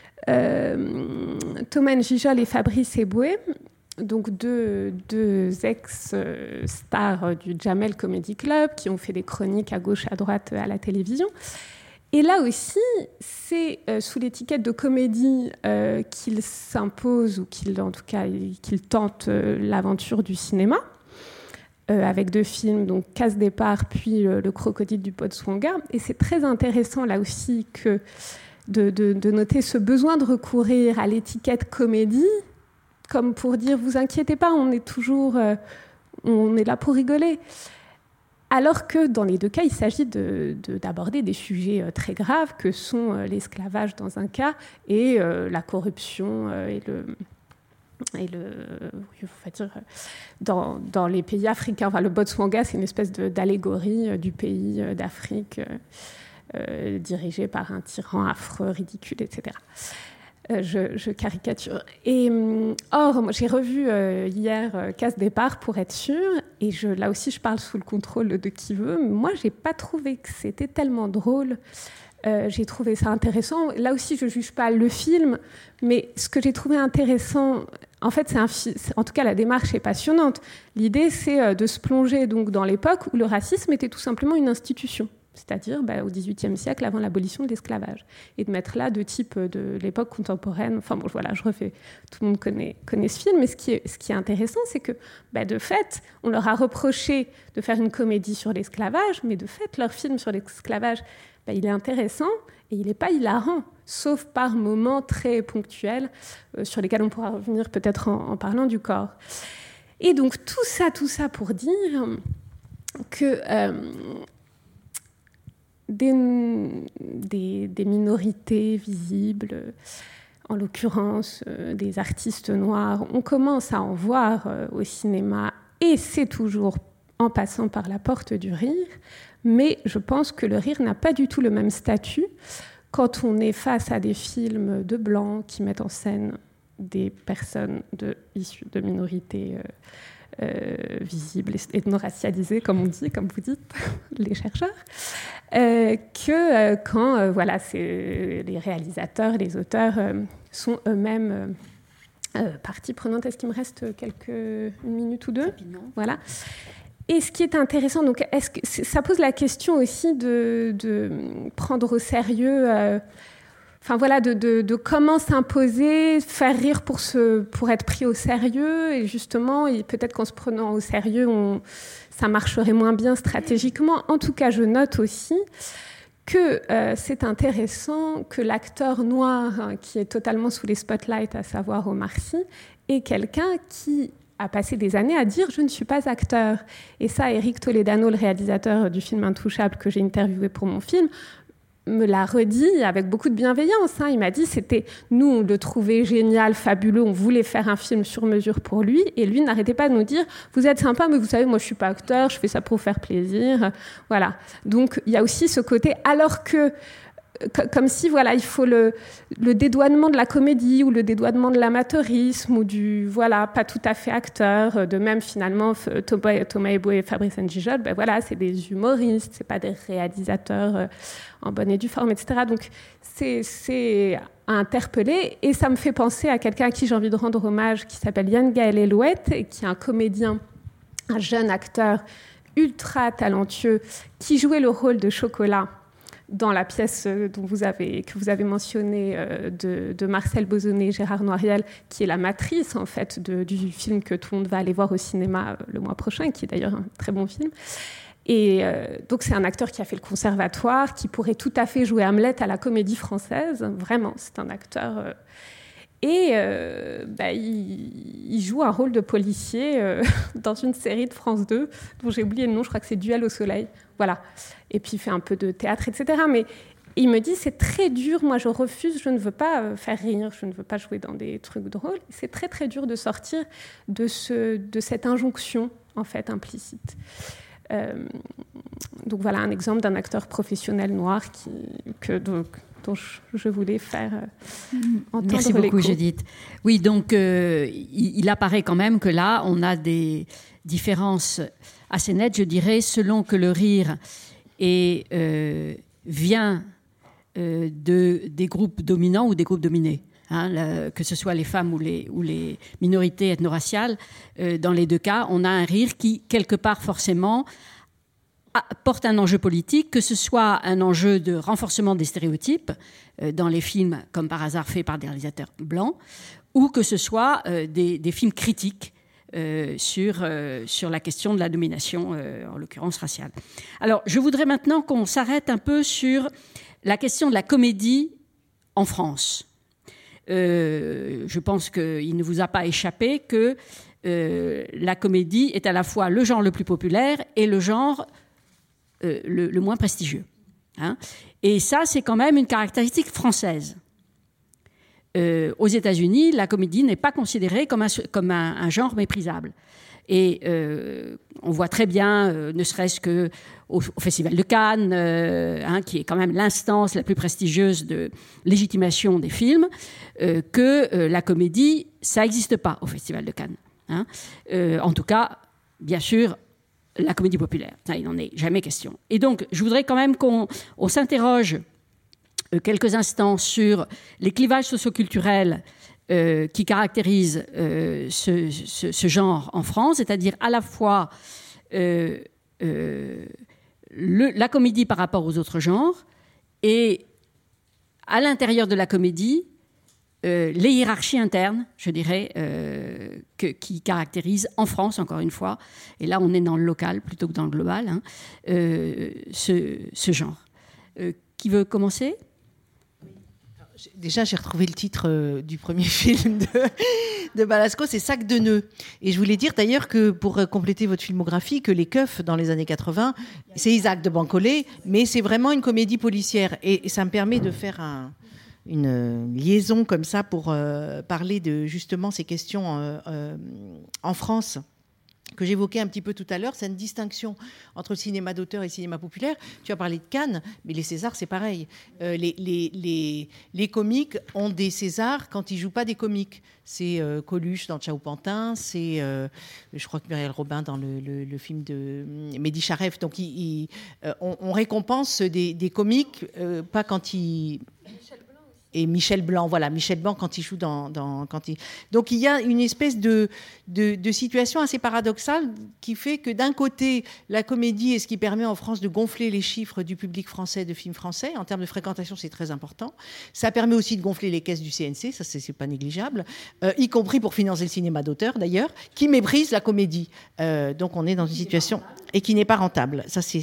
euh, Thomas N'Gijol et Fabrice Eboué, donc deux, deux ex-stars du Jamel Comedy Club qui ont fait des chroniques à gauche, à droite à la télévision. Et là aussi, c'est euh, sous l'étiquette de comédie euh, qu'il s'impose, ou qu'il, en tout cas, qu'il tente euh, l'aventure du cinéma, euh, avec deux films, donc Casse Départ, puis euh, Le Crocodile du Botswana. Et c'est très intéressant, là aussi, que de, de, de noter ce besoin de recourir à l'étiquette comédie, comme pour dire, vous inquiétez pas, on est toujours, euh, on est là pour rigoler. Alors que dans les deux cas, il s'agit de, de, d'aborder des sujets euh, très graves que sont euh, l'esclavage dans un cas et euh, la corruption euh, et le... Et le oui, faut dire, dans, dans les pays africains, enfin, le Botswana, c'est une espèce de, d'allégorie euh, du pays euh, d'Afrique euh, euh, dirigé par un tyran affreux, ridicule, et cetera. Euh, je, je caricature. Et, or, moi, j'ai revu euh, hier euh, Casse Départ pour être sûre, et je, là aussi, je parle sous le contrôle de qui veut. Moi, j'ai pas trouvé que c'était tellement drôle. Euh, j'ai trouvé ça intéressant. Là aussi, je juge pas le film, mais ce que j'ai trouvé intéressant, en fait, c'est un fi- en tout cas, la démarche est passionnante. L'idée, c'est euh, de se plonger donc dans l'époque où le racisme était tout simplement une institution. C'est-à-dire bah, au dix-huitième siècle, avant l'abolition de l'esclavage. Et de mettre là deux types de l'époque contemporaine. Enfin bon, voilà, je refais. Tout le monde connaît, connaît ce film. Mais ce qui est, ce qui est intéressant, c'est que, bah, de fait, on leur a reproché de faire une comédie sur l'esclavage, mais de fait, leur film sur l'esclavage, bah, il est intéressant et il n'est pas hilarant, sauf par moments très ponctuels, euh, sur lesquels on pourra revenir peut-être en, en parlant du corps. Et donc, tout ça, tout ça pour dire que... Euh, Des, des, des minorités visibles, en l'occurrence euh, des artistes noirs, on commence à en voir euh, au cinéma, et c'est toujours en passant par la porte du rire, mais je pense que le rire n'a pas du tout le même statut quand on est face à des films de blancs qui mettent en scène des personnes de, issues de minorités euh, euh, visibles, ethno-racialisés, comme on dit, comme vous dites, les chercheurs, euh, que euh, quand euh, voilà, c'est, les réalisateurs, les auteurs euh, sont eux-mêmes euh, euh, partie prenante. Est-ce qu'il me reste quelques une minute ou deux ? Voilà. Et ce qui est intéressant, donc, est-ce que ça pose la question aussi de, de prendre au sérieux, euh, enfin voilà, de, de, de comment s'imposer, faire rire pour, se, pour être pris au sérieux, et justement, et peut-être qu'en se prenant au sérieux, on, ça marcherait moins bien stratégiquement. En tout cas, je note aussi que euh, c'est intéressant que l'acteur noir, hein, qui est totalement sous les spotlights, à savoir Omar Sy, est quelqu'un qui a passé des années à dire « je ne suis pas acteur ». Et ça, Eric Toledano, le réalisateur du film Intouchable que j'ai interviewé pour mon film, me l'a redit avec beaucoup de bienveillance. Hein. Il m'a dit c'était nous, on le trouvait génial, fabuleux, on voulait faire un film sur mesure pour lui, et lui n'arrêtait pas de nous dire vous êtes sympa, mais vous savez, moi je suis pas acteur, je fais ça pour vous faire plaisir. Voilà. Donc il y a aussi ce côté, alors que comme si voilà, il faut le, le dédouanement de la comédie ou le dédouanement de l'amateurisme ou du voilà, pas tout à fait acteur. De même, finalement, Thomas, Thomas Ebo et Fabrice N'Djidjob, ben voilà, c'est des humoristes, c'est pas des réalisateurs en bonne et due forme, et cetera. Donc, c'est, c'est à interpeller. Et ça me fait penser à quelqu'un à qui j'ai envie de rendre hommage, qui s'appelle Yann Gaël Elouette, et qui est un comédien, un jeune acteur ultra talentueux, qui jouait le rôle de Chocolat dans la pièce dont vous avez, que vous avez mentionnée euh, de, de Marcel Bozonnet et Gérard Noiriel, qui est la matrice en fait de, du film que tout le monde va aller voir au cinéma euh, le mois prochain, qui est d'ailleurs un très bon film. Et euh, donc c'est un acteur qui a fait le conservatoire, qui pourrait tout à fait jouer Hamlet à la Comédie Française. Vraiment, c'est un acteur. Euh, et euh, bah, il, il joue un rôle de policier euh, dans une série de France deux, dont j'ai oublié le nom, je crois que c'est Duel au soleil. Voilà. Et puis il fait un peu de théâtre, et cetera. Mais il me dit, c'est très dur, moi je refuse, je ne veux pas faire rire, je ne veux pas jouer dans des trucs drôles. C'est très très dur de sortir de, ce, de cette injonction, en fait, implicite. Euh, donc voilà un exemple d'un acteur professionnel noir qui, que, donc, dont je, je voulais faire euh, entendre. Merci beaucoup, l'écho. Judith. Oui, donc euh, il, il apparaît quand même que là, on a des différences assez nettes, je dirais, selon que le rire est, euh, vient euh, de, des groupes dominants ou des groupes dominés. Hein, la, que ce soit les femmes ou les, ou les minorités ethno-raciales, euh, dans les deux cas, on a un rire qui, quelque part, forcément, a, porte un enjeu politique, que ce soit un enjeu de renforcement des stéréotypes, euh, dans les films, comme par hasard faits par des réalisateurs blancs, ou que ce soit euh, des, des films critiques euh, sur, euh, sur la question de la domination, euh, en l'occurrence raciale. Alors, je voudrais maintenant qu'on s'arrête un peu sur la question de la comédie en France. Euh, je pense qu'il ne vous a pas échappé que euh, la comédie est à la fois le genre le plus populaire et le genre euh, le, le moins prestigieux. Hein. Et ça, c'est quand même une caractéristique française. Euh, aux États-Unis, la comédie n'est pas considérée comme un, comme un, un genre méprisable. Et euh, on voit très bien, euh, ne serait-ce qu'au au Festival de Cannes, euh, hein, qui est quand même l'instance la plus prestigieuse de légitimation des films, euh, que euh, la comédie, ça n'existe pas au Festival de Cannes. Hein. Euh, en tout cas, bien sûr, la comédie populaire, ça, il n'en est jamais question. Et donc, je voudrais quand même qu'on on s'interroge euh, quelques instants sur les clivages socioculturels Euh, qui caractérise euh, ce, ce, ce genre en France, c'est-à-dire à la fois euh, euh, le, la comédie par rapport aux autres genres et à l'intérieur de la comédie, euh, les hiérarchies internes, je dirais, euh, que, qui caractérisent en France, encore une fois, et là on est dans le local plutôt que dans le global, hein, euh, ce, ce genre. Euh, qui veut commencer ? Déjà, j'ai retrouvé le titre euh, du premier film de, de Balasco, c'est Sac de nœuds. Et je voulais dire d'ailleurs que pour euh, compléter votre filmographie, que Les Keufs dans les années quatre-vingts, c'est Isaac de Bancolé, mais c'est vraiment une comédie policière. Et, et ça me permet de faire un, une euh, liaison comme ça pour euh, parler de justement ces questions euh, euh, en France. que j'évoquais un petit peu tout à l'heure, c'est une distinction entre le cinéma d'auteur et le cinéma populaire. Tu as parlé de Cannes, mais les Césars, c'est pareil. Euh, les, les, les, les comiques ont des Césars quand ils ne jouent pas des comiques. C'est euh, Coluche dans Ciao Pantin, c'est, euh, je crois que Muriel Robin dans le, le, le film de Mehdi Charef. Donc, il, il, euh, on, on récompense des, des comiques, euh, pas quand ils... Et Michel Blanc, voilà, Michel Blanc quand il joue dans... dans quand il... Donc il y a une espèce de, de, de situation assez paradoxale qui fait que d'un côté, la comédie est ce qui permet en France de gonfler les chiffres du public français, de films français. En termes de fréquentation, c'est très important. Ça permet aussi de gonfler les caisses du C N C, ça c'est, c'est pas négligeable, euh, y compris pour financer le cinéma d'auteur d'ailleurs, qui méprise la comédie. Euh, donc on est dans une situation... Et qui n'est pas rentable. Ça, c'est...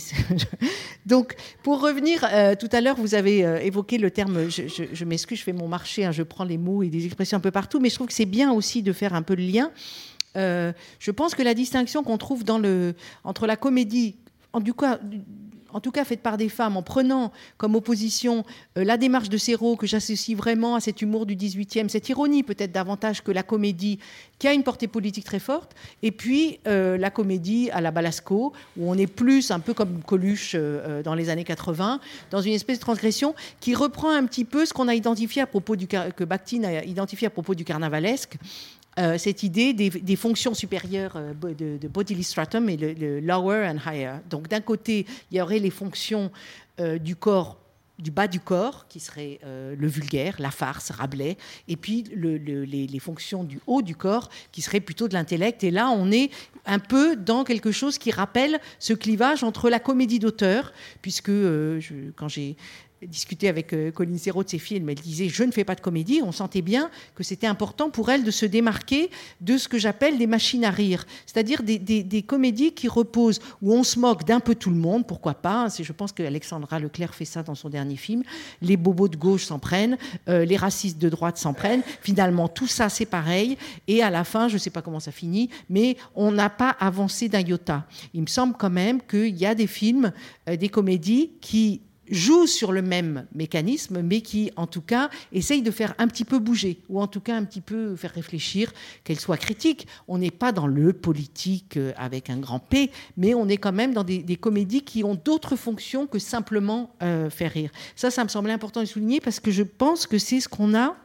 Donc, pour revenir, euh, tout à l'heure, vous avez euh, évoqué le terme, je, je, je m'excuse, je fais mon marché, hein, je prends les mots et des expressions un peu partout, mais je trouve que c'est bien aussi de faire un peu le lien. Euh, je pense que la distinction qu'on trouve dans le, entre la comédie, en tout cas... en tout cas faite par des femmes, en prenant comme opposition euh, la démarche de Serrault, que j'associe vraiment à cet humour du dix-huitième, cette ironie peut-être davantage que la comédie, qui a une portée politique très forte, et puis euh, la comédie à la Balasco, où on est plus un peu comme Coluche euh, dans les années quatre-vingts, dans une espèce de transgression qui reprend un petit peu ce qu'on a identifié à propos du que Bakhtin a identifié à propos du carnavalesque. Euh, cette idée des, des fonctions supérieures euh, de, de bodily stratum et le, le lower and higher. Donc d'un côté, il y aurait les fonctions euh, du corps, du bas du corps, qui serait euh, le vulgaire, la farce, Rabelais, et puis le, le, les, les fonctions du haut du corps, qui seraient plutôt de l'intellect. Et là, on est un peu dans quelque chose qui rappelle ce clivage entre la comédie d'auteur, puisque euh, je, quand j'ai discuté avec euh, Colline Serrault de ses films, elle disait « je ne fais pas de comédie », on sentait bien que c'était important pour elle de se démarquer de ce que j'appelle des machines à rire, c'est-à-dire des, des, des comédies qui reposent, où on se moque d'un peu tout le monde, pourquoi pas, c'est, je pense qu'Alexandra Leclerc fait ça dans son dernier film, les bobos de gauche s'en prennent, euh, les racistes de droite s'en prennent, finalement tout ça c'est pareil, et à la fin, je ne sais pas comment ça finit, mais on n'a pas avancé d'un iota. Il me semble quand même qu'il y a des films, euh, des comédies qui jouent sur le même mécanisme, mais qui, en tout cas, essayent de faire un petit peu bouger, ou en tout cas un petit peu faire réfléchir, qu'elles soient critiques. On n'est pas dans le politique avec un grand P, mais on est quand même dans des, des comédies qui ont d'autres fonctions que simplement euh, faire rire. Ça, ça me semblait important de souligner, parce que je pense que c'est ce qu'on a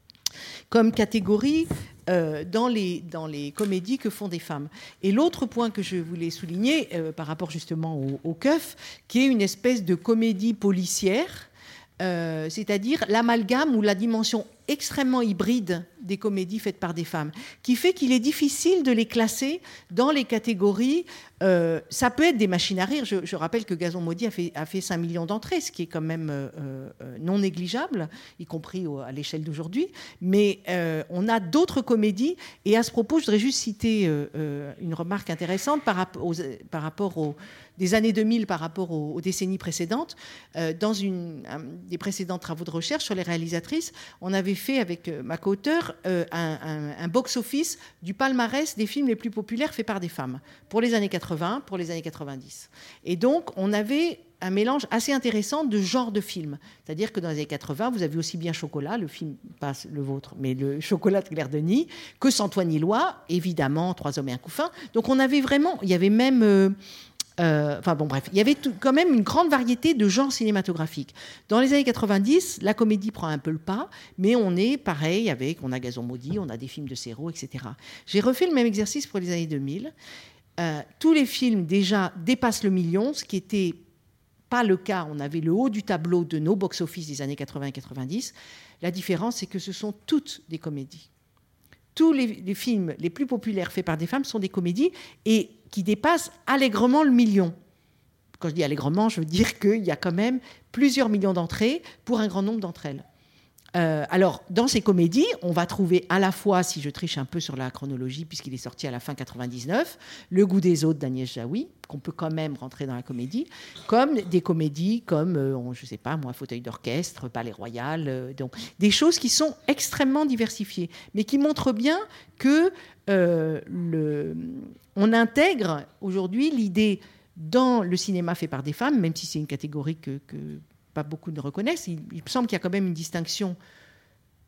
comme catégorie Euh, dans, les, dans les comédies que font des femmes. Et l'autre point que je voulais souligner, euh, par rapport justement au, au keuf, qui est une espèce de comédie policière, euh, c'est-à-dire l'amalgame ou la dimension extrêmement hybride des comédies faites par des femmes, qui fait qu'il est difficile de les classer dans les catégories. Euh, ça peut être des machines à rire. Je, je rappelle que Gazon Maudit a fait, a fait cinq millions d'entrées, ce qui est quand même euh, euh, non négligeable, y compris au, à l'échelle d'aujourd'hui. Mais euh, on a d'autres comédies. Et à ce propos, je voudrais juste citer euh, euh, une remarque intéressante par, rap- aux, par rapport aux des années deux mille par rapport aux, aux décennies précédentes. Euh, dans une, un, des précédents travaux de recherche sur les réalisatrices, on avait fait avec euh, ma co-auteure euh, un, un, un box-office du palmarès des films les plus populaires faits par des femmes, pour les années quatre-vingts, pour les années quatre-vingt-dix. Et donc, on avait un mélange assez intéressant de genres de films. C'est-à-dire que dans les années quatre-vingts, vous avez aussi bien Chocolat, le film, pas le vôtre, mais le Chocolat de Claire Denis, que Santoine Illois, évidemment, Trois hommes et un couffin. Donc, on avait vraiment, il y avait même... Euh, Euh, enfin bon, bref, il y avait tout, quand même une grande variété de genres cinématographiques. Dans les années quatre-vingt-dix, la comédie prend un peu le pas, mais on est pareil avec, on a Gazon Maudit, on a des films de Serrault, et cetera. J'ai refait le même exercice pour les années deux mille. Euh, tous les films déjà dépassent le million, ce qui n'était pas le cas. On avait le haut du tableau de nos box-office des années quatre-vingts et quatre-vingt-dix. La différence, c'est que ce sont toutes des comédies. Tous les, les films les plus populaires faits par des femmes sont des comédies et qui dépassent allègrement le million. Quand je dis allègrement, je veux dire qu'il y a quand même plusieurs millions d'entrées pour un grand nombre d'entre elles. Euh, alors, dans ces comédies, on va trouver à la fois, si je triche un peu sur la chronologie, puisqu'il est sorti à la fin quatre-vingt-dix-neuf, Le goût des autres d'Agnès Jaoui, qu'on peut quand même rentrer dans la comédie, comme des comédies comme, euh, je ne sais pas moi, Fauteuil d'orchestre, Palais Royal, euh, donc des choses qui sont extrêmement diversifiées, mais qui montrent bien que euh, le, on intègre aujourd'hui l'idée dans le cinéma fait par des femmes, même si c'est une catégorie que... que pas beaucoup ne reconnaissent. Il, il me semble qu'il y a quand même une distinction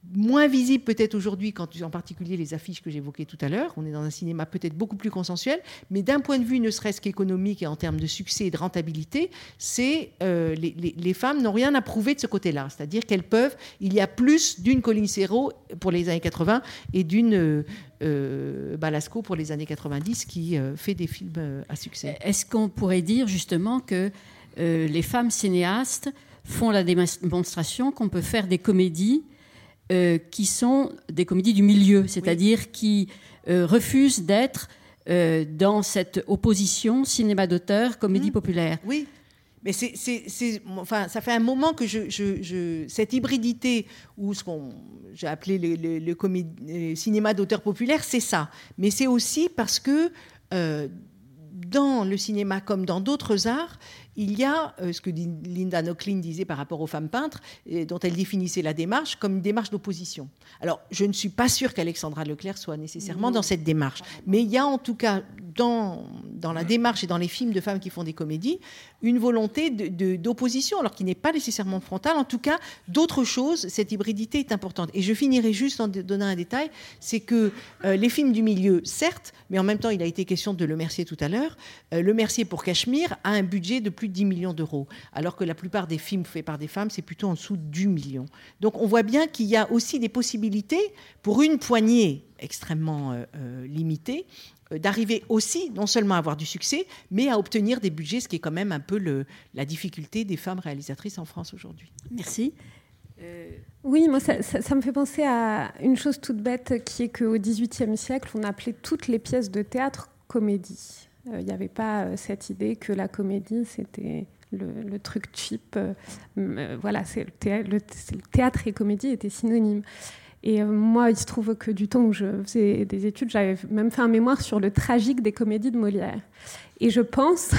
moins visible peut-être aujourd'hui, quand en particulier les affiches que j'évoquais tout à l'heure. On est dans un cinéma peut-être beaucoup plus consensuel, mais d'un point de vue ne serait-ce qu'économique et en termes de succès et de rentabilité, c'est euh, les, les, les femmes n'ont rien à prouver de ce côté-là. C'est-à-dire qu'elles peuvent, il y a plus d'une Colline Serrault pour les années quatre-vingts et d'une euh, euh, Balasco pour les années quatre-vingt-dix qui euh, fait des films euh, à succès. Est-ce qu'on pourrait dire justement que euh, les femmes cinéastes font la démonstration qu'on peut faire des comédies Euh, qui sont des comédies du milieu, c'est-à-dire oui. qui euh, refusent d'être euh, dans cette opposition cinéma d'auteur, comédie mmh. populaire. Oui, mais c'est, c'est, c'est, enfin, ça fait un moment que je, je, je, cette hybridité, ou ce qu'on j'ai appelé le, le, le, comédie, le cinéma d'auteur populaire, c'est ça. Mais c'est aussi parce que euh, dans le cinéma comme dans d'autres arts, il y a euh, ce que Linda Nochlin disait par rapport aux femmes peintres, et dont elle définissait la démarche comme une démarche d'opposition. Alors, je ne suis pas sûre qu'Alexandra Leclerc soit nécessairement mmh. dans cette démarche, mais il y a en tout cas dans, dans la démarche et dans les films de femmes qui font des comédies une volonté de, de, d'opposition, alors qui n'est pas nécessairement frontale, en tout cas d'autres choses. Cette hybridité est importante. Et je finirai juste en donnant un détail, c'est que euh, les films du milieu, certes, mais en même temps, il a été question de Le Mercier tout à l'heure, euh, Le Mercier pour Cachemire a un budget de plus de dix millions d'euros, alors que la plupart des films faits par des femmes, c'est plutôt en dessous du million. Donc on voit bien qu'il y a aussi des possibilités pour une poignée extrêmement euh, euh, limitée euh, d'arriver aussi non seulement à avoir du succès, mais à obtenir des budgets, ce qui est quand même un peu le, la difficulté des femmes réalisatrices en France aujourd'hui. Merci. Euh... Oui, moi, ça, ça, ça me fait penser à une chose toute bête, qui est qu'au dix-huitième siècle, on appelait toutes les pièces de théâtre comédies. Il n'y avait pas cette idée que la comédie, c'était le, le truc cheap. Euh, voilà, c'est le, théâtre, le, c'est le théâtre et comédie étaient synonymes. Et euh, moi, il se trouve que du temps où je faisais des études, j'avais même fait un mémoire sur le tragique des comédies de Molière. Et je pense,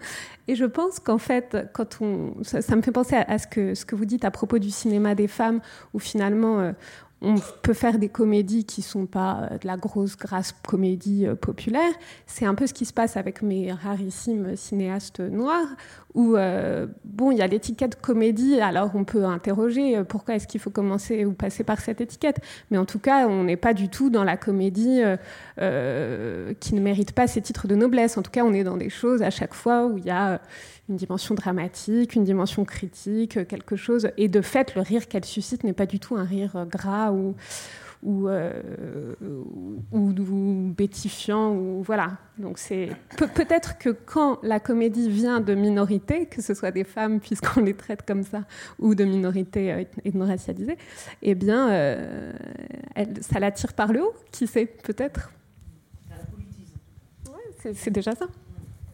et je pense qu'en fait, quand on, ça, ça me fait penser à, à ce, que, ce que vous dites à propos du cinéma des femmes, où finalement... Euh, on peut faire des comédies qui ne sont pas de la grosse, grasse comédie populaire. C'est un peu ce qui se passe avec mes rarissimes cinéastes noirs, où euh, bon, il y a l'étiquette comédie, alors on peut interroger pourquoi est-ce qu'il faut commencer ou passer par cette étiquette. Mais en tout cas, on n'est pas du tout dans la comédie euh, euh, qui ne mérite pas ses titres de noblesse. En tout cas, on est dans des choses à chaque fois où il y a une dimension dramatique, une dimension critique, quelque chose. Et de fait, le rire qu'elle suscite n'est pas du tout un rire gras ou, ou, euh, ou, ou bêtifiant. Ou, voilà. Donc c'est Pe- peut-être que quand la comédie vient de minorités, que ce soit des femmes, puisqu'on les traite comme ça, ou de minorités ethno-racialisées, eh bien, euh, elle, ça la tire par le haut. Qui sait, peut-être. Ça la politise. Ouais, c'est, c'est déjà ça. Olivier ?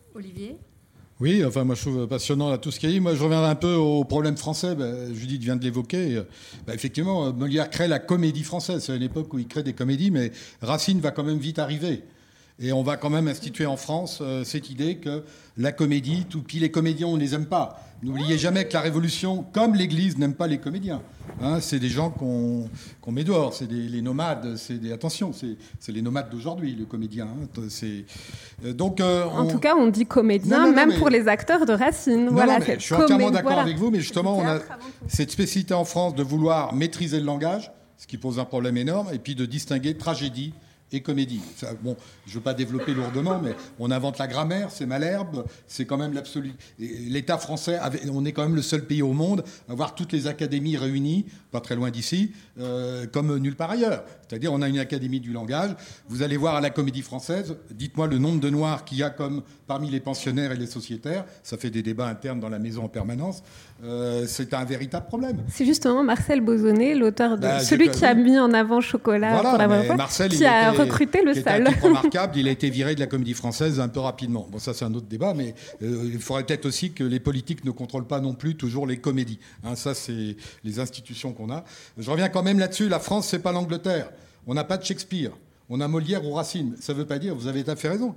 Oui, enfin, moi, je trouve passionnant là, tout ce qu'il y a dit. Moi, je reviendrai un peu au problème français. Ben, Judith vient de l'évoquer. Ben, effectivement, Molière crée la comédie française. C'est une époque où il crée des comédies, mais Racine va quand même vite arriver. Et on va quand même instituer en France euh, cette idée que la comédie, tout, puis les comédiens, on ne les aime pas. N'oubliez jamais que la Révolution, comme l'Église, n'aime pas les comédiens. Hein, c'est des gens qu'on, qu'on met dehors, c'est des, les nomades. C'est des, attention, c'est, c'est les nomades d'aujourd'hui, le comédien. Hein, c'est, euh, donc, euh, en on... tout cas, on dit comédien, non, non, non, même mais... pour les acteurs de Racine. Non, voilà, non, je suis entièrement d'accord voilà. avec vous, mais justement, on a cette spécificité en France de vouloir maîtriser le langage, ce qui pose un problème énorme, et puis de distinguer tragédie et comédie. Ça, bon, je ne veux pas développer lourdement, mais on invente la grammaire, c'est Malherbe, c'est quand même l'absolu. Et l'État français, avait, on est quand même le seul pays au monde à avoir toutes les académies réunies, pas très loin d'ici, euh, comme nulle part ailleurs. C'est-à-dire, on a une académie du langage. Vous allez voir à la Comédie Française, dites-moi le nombre de noirs qu'il y a comme parmi les pensionnaires et les sociétaires. Ça fait des débats internes dans la maison en permanence. Euh, c'est un véritable problème. C'est justement Marcel Bozonnet, l'auteur de bah, celui qui a mis en avant Chocolat voilà, pour la première fois, Marcel, qui a été, recruté le seul. C'est remarquable. Il a été viré de la Comédie Française un peu rapidement. Bon, ça c'est un autre débat, mais euh, il faudrait peut-être aussi que les politiques ne contrôlent pas non plus toujours les comédies. Hein, ça c'est les institutions qu'on a. Je reviens quand même là-dessus. La France, c'est pas l'Angleterre. On n'a pas de Shakespeare. On a Molière ou Racine. Ça ne veut pas dire, vous avez tout à fait raison.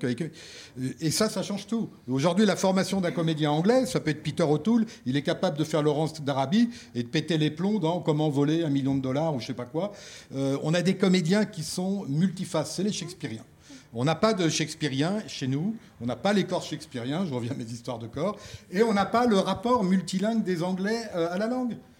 Et ça, ça change tout. Aujourd'hui, la formation d'un comédien anglais, ça peut être Peter O'Toole, il est capable de faire Laurence d'Arabie et de péter les plombs dans comment voler un million de dollars ou je ne sais pas quoi. Euh, on a des comédiens qui sont multifaces. C'est les Shakespeariens. On n'a pas de Shakespearien chez nous. On n'a pas les corps shakespeariens. Je reviens à mes histoires de corps. Et on n'a pas le rapport multilingue des Anglais à la langue.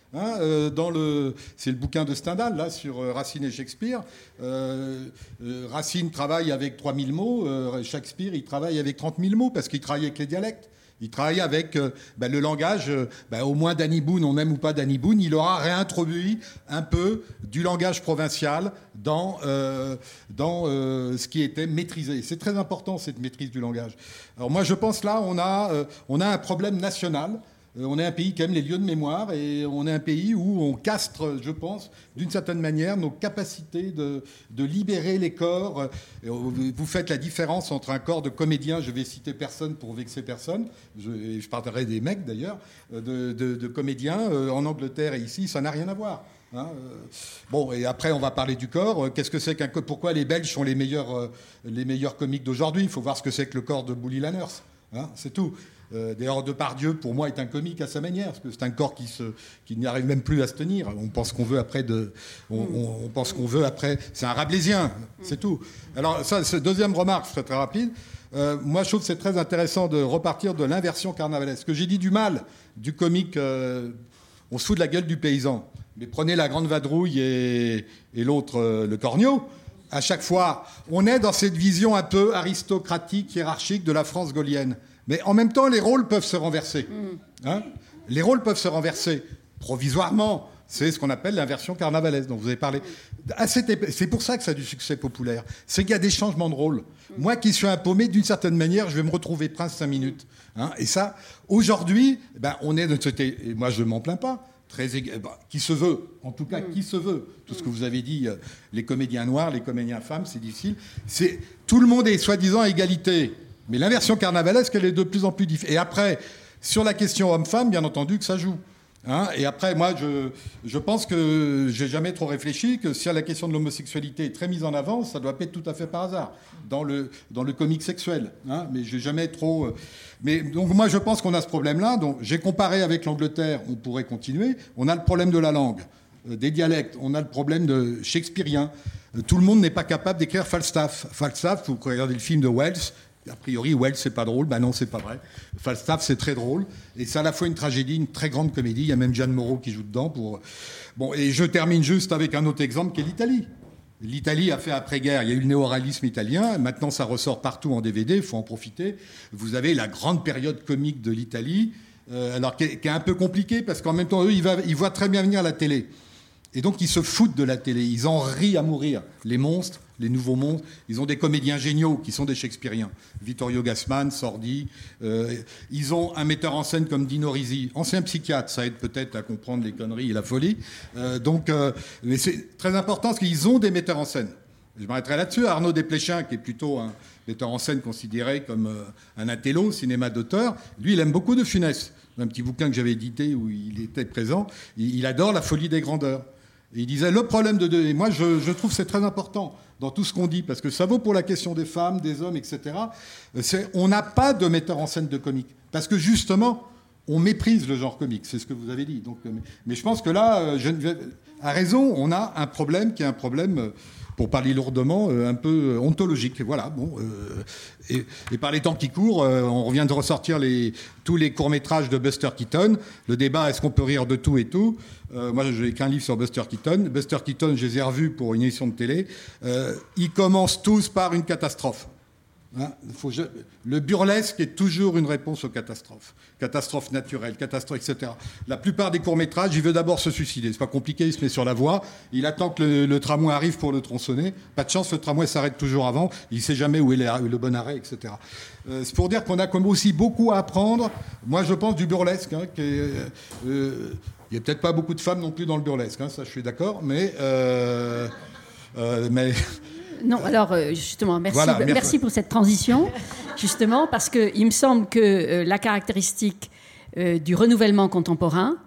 Hein, euh, dans le, c'est le bouquin de Stendhal, là, sur euh, Racine et Shakespeare. Euh, euh, Racine travaille avec trois mille mots, euh, Shakespeare, il travaille avec trente mille mots, parce qu'il travaille avec les dialectes. Il travaille avec euh, ben, le langage, euh, ben, au moins Danny Boone, on aime ou pas Danny Boone, il aura réintroduit un peu du langage provincial dans, euh, dans euh, ce qui était maîtrisé. C'est très important, cette maîtrise du langage. Alors moi, je pense là, on a, euh, on a un problème national. On est un pays qui aime les lieux de mémoire et on est un pays où on castre, je pense, d'une certaine manière, nos capacités de, de libérer les corps. Vous faites la différence entre un corps de comédien, je vais citer personne pour vexer personne, je, je parlerai des mecs d'ailleurs, de, de, de comédiens en Angleterre et ici, ça n'a rien à voir. Hein, euh, bon, et après, on va parler du corps. Qu'est-ce que c'est qu'un pourquoi les Belges sont les meilleurs, euh, les meilleurs comiques d'aujourd'hui? Il faut voir ce que c'est que le corps de Bully Lanners. Hein, c'est tout. Euh, D'ailleurs, Depardieu, pour moi, est un comique à sa manière, parce que c'est un corps qui, se, qui n'y arrive même plus à se tenir. On pense qu'on veut après de, on, on, on pense qu'on veut après. C'est un rabelaisien, c'est tout. Alors, ça, c'est deuxième remarque, c'est très rapide. Euh, moi, je trouve que c'est très intéressant de repartir de l'inversion carnavalesque. Ce que j'ai dit du mal du comique, euh, on se fout de la gueule du paysan. Mais prenez la Grande Vadrouille et, et l'autre, euh, le Cornio. À chaque fois, on est dans cette vision un peu aristocratique, hiérarchique de la France gaullienne. Mais en même temps, les rôles peuvent se renverser. Hein, les rôles peuvent se renverser provisoirement. C'est ce qu'on appelle l'inversion carnavalesque dont vous avez parlé. C'est pour ça que ça a du succès populaire. C'est qu'il y a des changements de rôle. Moi qui suis un paumé, d'une certaine manière, je vais me retrouver prince cinq minutes. Hein, et ça, aujourd'hui, ben, on est de ce... Et moi, je ne m'en plains pas. Très ég... bah, qui se veut, en tout cas, qui se veut. Tout ce que vous avez dit, euh, les comédiens noirs, les comédiens femmes, c'est difficile. C'est... Tout le monde est soi-disant à égalité. Mais l'inversion carnavalesque, elle est de plus en plus difficile. Et après, sur la question homme-femme, bien entendu que ça joue. Hein, et après, moi, je, je pense que j'ai jamais trop réfléchi que si la question de l'homosexualité est très mise en avant, ça doit pas être tout à fait par hasard dans le, dans le comique sexuel. Hein, mais j'ai jamais trop... Mais donc moi, je pense qu'on a ce problème-là. Donc j'ai comparé avec l'Angleterre, on pourrait continuer. On a le problème de la langue, euh, des dialectes. On a le problème de shakespearien. Euh, tout le monde n'est pas capable d'écrire Falstaff. Falstaff, vous regardez le film de Wells, a priori, Wells, c'est pas drôle. Ben non, c'est pas vrai. Falstaff, c'est très drôle. Et c'est à la fois une tragédie, une très grande comédie. Il y a même Jeanne Moreau qui joue dedans. Pour... Bon, et je termine juste avec un autre exemple qui est l'Italie. L'Italie a fait après-guerre, il y a eu le néo-réalisme italien. Maintenant, ça ressort partout en D V D, il faut en profiter. Vous avez la grande période comique de l'Italie, euh, alors qui est, qui est un peu compliquée, parce qu'en même temps, eux, ils, va, ils voient très bien venir la télé. Et donc, ils se foutent de la télé. Ils en rient à mourir. Les monstres, les nouveaux monstres. Ils ont des comédiens géniaux qui sont des Shakespeariens. Vittorio Gassman, Sordi. Euh, ils ont un metteur en scène comme Dino Risi, ancien psychiatre. Ça aide peut-être à comprendre les conneries et la folie. Euh, donc, euh, mais c'est très important parce qu'ils ont des metteurs en scène. Je m'arrêterai là-dessus. Arnaud Desplechin, qui est plutôt un metteur en scène considéré comme euh, un intello, cinéma d'auteur, lui, il aime beaucoup de Funès. Un petit bouquin que j'avais édité où il était présent. Il, il adore La folie des grandeurs. Et il disait, le problème de... Et moi, je, je trouve que c'est très important dans tout ce qu'on dit, parce que ça vaut pour la question des femmes, des hommes, et cetera. C'est, on n'a pas de metteur en scène de comique. Parce que, justement, on méprise le genre comique. C'est ce que vous avez dit. Donc, mais je pense que là, Geneviève a raison. On a un problème qui est un problème, pour parler lourdement, un peu ontologique. Voilà, bon... Euh, et, et par les temps qui courent, euh, on revient de ressortir les, tous les courts-métrages de Buster Keaton. Le débat, est-ce qu'on peut rire de tout et tout euh, Moi, j'ai écrit un livre sur Buster Keaton. Buster Keaton, je les ai revus pour une émission de télé. Euh, ils commencent tous par une catastrophe. Hein, faut, je, le burlesque est toujours une réponse aux catastrophes. Catastrophes naturelles, catastrophes, et cetera. La plupart des courts-métrages, il veut d'abord se suicider. C'est pas compliqué, il se met sur la voie. Il attend que le, le tramway arrive pour le tronçonner. Pas de chance, le tramway s'arrête toujours avant. Il sait jamais où est le, le bon arrêt, et cetera. Euh, c'est pour dire qu'on a comme aussi beaucoup à apprendre. Moi, je pense du burlesque. Hein, qui est, euh, il n'y a peut-être pas beaucoup de femmes non plus dans le burlesque. Hein, ça, je suis d'accord. Mais... Euh, euh, mais Non, alors justement, merci, voilà, merci. merci pour cette transition, justement, parce qu'il me semble que euh, la caractéristique euh, du renouvellement contemporain,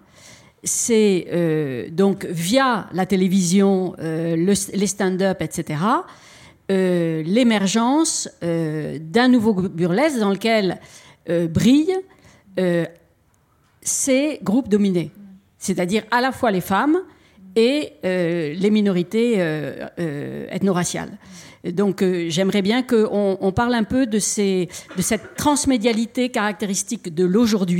c'est euh, donc via la télévision, euh, le, les stand-up, et cetera, euh, l'émergence euh, d'un nouveau burlesque dans lequel euh, brillent euh, ces groupes dominés, c'est-à-dire à la fois les femmes et euh, les minorités euh, euh, ethno-raciales. Donc euh, j'aimerais bien qu'on on parle un peu de, ces, de cette transmédialité caractéristique de l'aujourd'hui,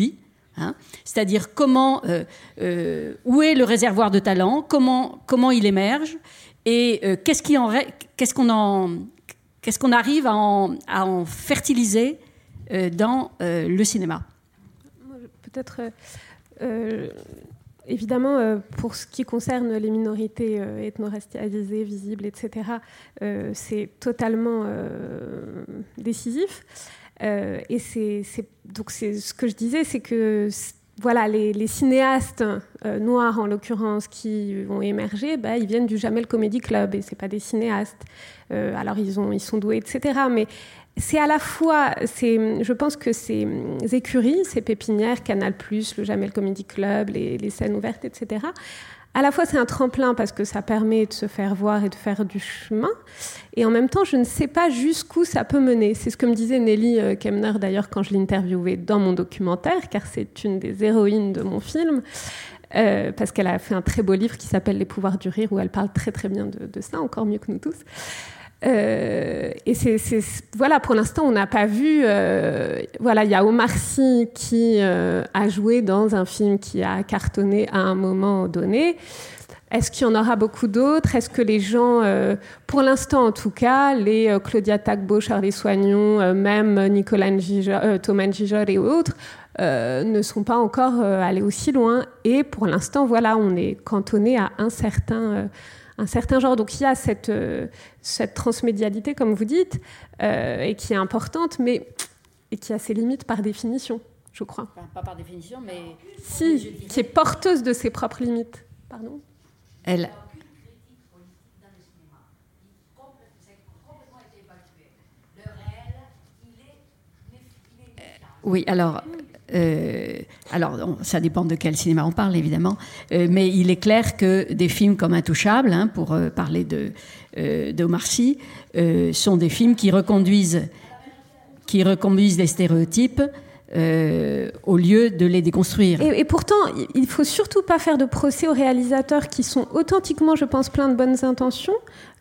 Hein, c'est-à-dire comment, euh, euh, où est le réservoir de talent, comment, comment il émerge, et euh, qu'est-ce, qui en, qu'est-ce, qu'on en, qu'est-ce qu'on arrive à en, à en fertiliser euh, dans euh, le cinéma. Peut-être, euh, évidemment, euh, pour ce qui concerne les minorités euh, ethno-racialisées, visibles, et cetera, euh, c'est totalement euh, décisif. Euh, et c'est, c'est, donc c'est, ce que je disais, c'est que voilà, les, les cinéastes euh, noirs, en l'occurrence, qui vont émerger, bah, ils viennent du Jamel Comedy Club, et ce n'est pas des cinéastes. Euh, alors, ils, ont, ils sont doués, et cetera. Mais c'est à la fois, c'est, je pense que ces écuries, ces pépinières, Canal+, le Jamel Comedy Club, les, les scènes ouvertes, et cetera, à la fois, c'est un tremplin parce que ça permet de se faire voir et de faire du chemin. Et en même temps, je ne sais pas jusqu'où ça peut mener. C'est ce que me disait Nelly Kemner, d'ailleurs, quand je l'interviewais dans mon documentaire, car c'est une des héroïnes de mon film, euh, parce qu'elle a fait un très beau livre qui s'appelle « Les pouvoirs du rire », où elle parle très, très bien de, de ça, encore mieux que nous tous. Euh, et c'est, c'est, voilà, pour l'instant, on n'a pas vu. Euh, voilà, il y a Omar Sy qui euh, a joué dans un film qui a cartonné à un moment donné. Est-ce qu'il y en aura beaucoup d'autres ? Est-ce que les gens, euh, pour l'instant en tout cas, les euh, Claudia Tagbo, Charlie Soignon, euh, même Nicolas Njijol, euh, Thomas Njijol et autres, euh, ne sont pas encore euh, allés aussi loin. Et pour l'instant, voilà, on est cantonné à un certain. Euh, un certain genre. Donc il y a cette, euh, cette transmédialité, comme vous dites, euh, et qui est importante, mais et qui a ses limites par définition, je crois. Enfin, pas par définition, mais... Si, qui est porteuse de ses propres limites. Pardon ? Elle... Oui, alors... Euh, alors, on, ça dépend de quel cinéma on parle, évidemment, euh, mais il est clair que des films comme Intouchable, hein, pour euh, parler de, euh, d'Omar Sy, euh, sont des films qui reconduisent, qui reconduisent les stéréotypes euh, au lieu de les déconstruire. Et, et pourtant, il ne faut surtout pas faire de procès aux réalisateurs qui sont authentiquement, je pense, pleins de bonnes intentions.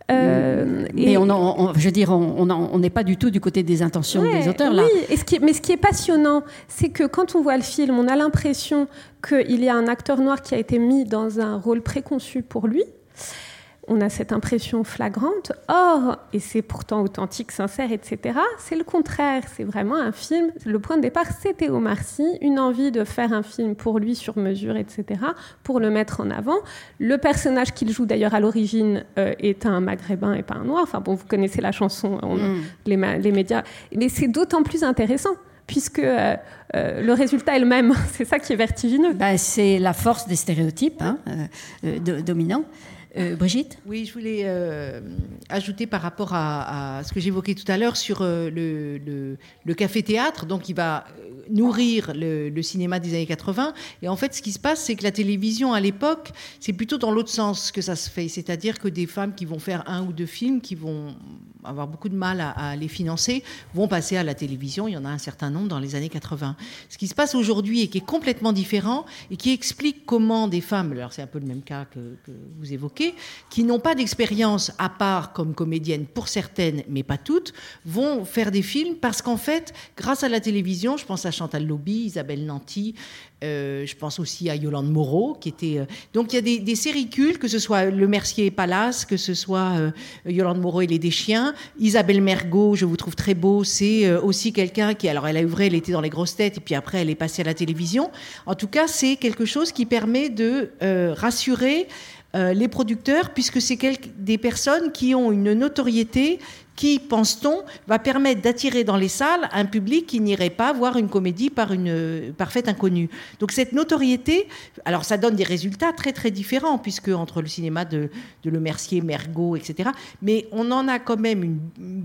Euh, mais et on, en, on, je veux dire, on n'est pas du tout du côté des intentions ouais, des auteurs là. Oui, et ce qui est, mais ce qui est passionnant, c'est que quand on voit le film, on a l'impression qu'il y a un acteur noir qui a été mis dans un rôle préconçu pour lui. On a cette impression flagrante. Or, et c'est pourtant authentique, sincère, et cetera, c'est le contraire. C'est vraiment un film. Le point de départ, c'était Omar Sy, une envie de faire un film pour lui sur mesure, et cetera, pour le mettre en avant. Le personnage qu'il joue, d'ailleurs, à l'origine, euh, est un maghrébin et pas un noir. Enfin bon, vous connaissez la chanson, on, mm. les, les médias. Mais c'est d'autant plus intéressant, puisque euh, euh, le résultat est le même. C'est ça qui est vertigineux. Ben, c'est la force des stéréotypes hein, euh, de, dominants. Euh, Brigitte ? Oui, je voulais euh, ajouter par rapport à, à ce que j'évoquais tout à l'heure sur euh, le, le, le café-théâtre, donc il va nourrir le, le cinéma des années quatre-vingts. Et en fait, ce qui se passe, c'est que la télévision, à l'époque, c'est plutôt dans l'autre sens que ça se fait. C'est-à-dire que des femmes qui vont faire un ou deux films, qui vont avoir beaucoup de mal à, à les financer, vont passer à la télévision. Il y en a un certain nombre dans les années quatre-vingts. Ce qui se passe aujourd'hui et qui est complètement différent et qui explique comment des femmes, alors c'est un peu le même cas que, que vous évoquez, qui n'ont pas d'expérience à part comme comédienne pour certaines, mais pas toutes, vont faire des films parce qu'en fait, grâce à la télévision, je pense à Chantal Lauby, Isabelle Nanty, euh, je pense aussi à Yolande Moreau, qui était... Euh, donc il y a des, des séricules, que ce soit Le Mercier et Palace, que ce soit euh, Yolande Moreau et Les Deschiens, Isabelle Mergo, je vous trouve très beau, c'est euh, aussi quelqu'un qui... Alors elle a œuvré, elle était dans Les Grosses Têtes, et puis après elle est passée à la télévision. En tout cas, c'est quelque chose qui permet de euh, rassurer Euh, les producteurs, puisque c'est quelques, des personnes qui ont une notoriété qui, pense-t-on, va permettre d'attirer dans les salles un public qui n'irait pas voir une comédie par une parfaite inconnue. Donc cette notoriété, alors ça donne des résultats très très différents, puisque entre le cinéma de, de Le Mercier, Mergo, et cetera, mais on en a quand même une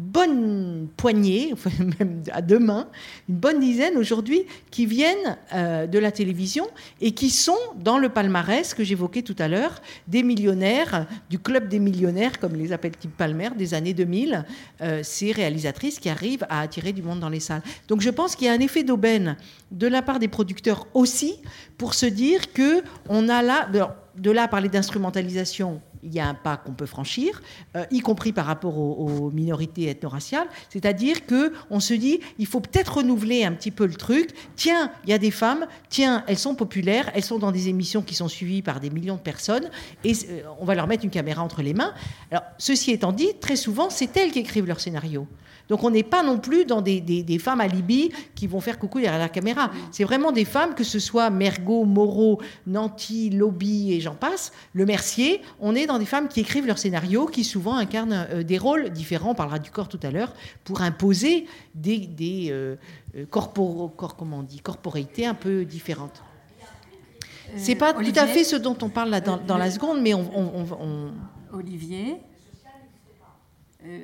bonne poignée, enfin même à deux mains, une bonne dizaine aujourd'hui, qui viennent euh, de la télévision et qui sont dans le palmarès que j'évoquais tout à l'heure, des millionnaires, du club des millionnaires, comme les appelle Kim Palmer, des années deux mille, Euh, ces réalisatrices qui arrivent à attirer du monde dans les salles. Donc je pense qu'il y a un effet d'aubaine de la part des producteurs aussi, pour se dire qu'on a là, de là à parler d'instrumentalisation, il y a un pas qu'on peut franchir, euh, y compris par rapport aux, aux minorités ethno-raciales. C'est-à-dire qu'on se dit, il faut peut-être renouveler un petit peu le truc. Tiens, il y a des femmes, tiens, elles sont populaires, elles sont dans des émissions qui sont suivies par des millions de personnes, et euh, on va leur mettre une caméra entre les mains. Alors, ceci étant dit, très souvent, c'est elles qui écrivent leur scénario. Donc on n'est pas non plus dans des, des, des femmes alibi qui vont faire coucou derrière la caméra. C'est vraiment des femmes, que ce soit Mergo, Moreau, Nanty, Lobby et j'en passe, Le Mercier, on est dans des femmes qui écrivent leurs scénarios, qui souvent incarnent euh, des rôles différents, on parlera du corps tout à l'heure, pour imposer des, des euh, corpor, corps, comment on dit, corporéités un peu différentes. Euh, C'est pas Olivier, tout à fait ce dont on parle là dans, dans la seconde, mais on... on, on, on... Olivier euh,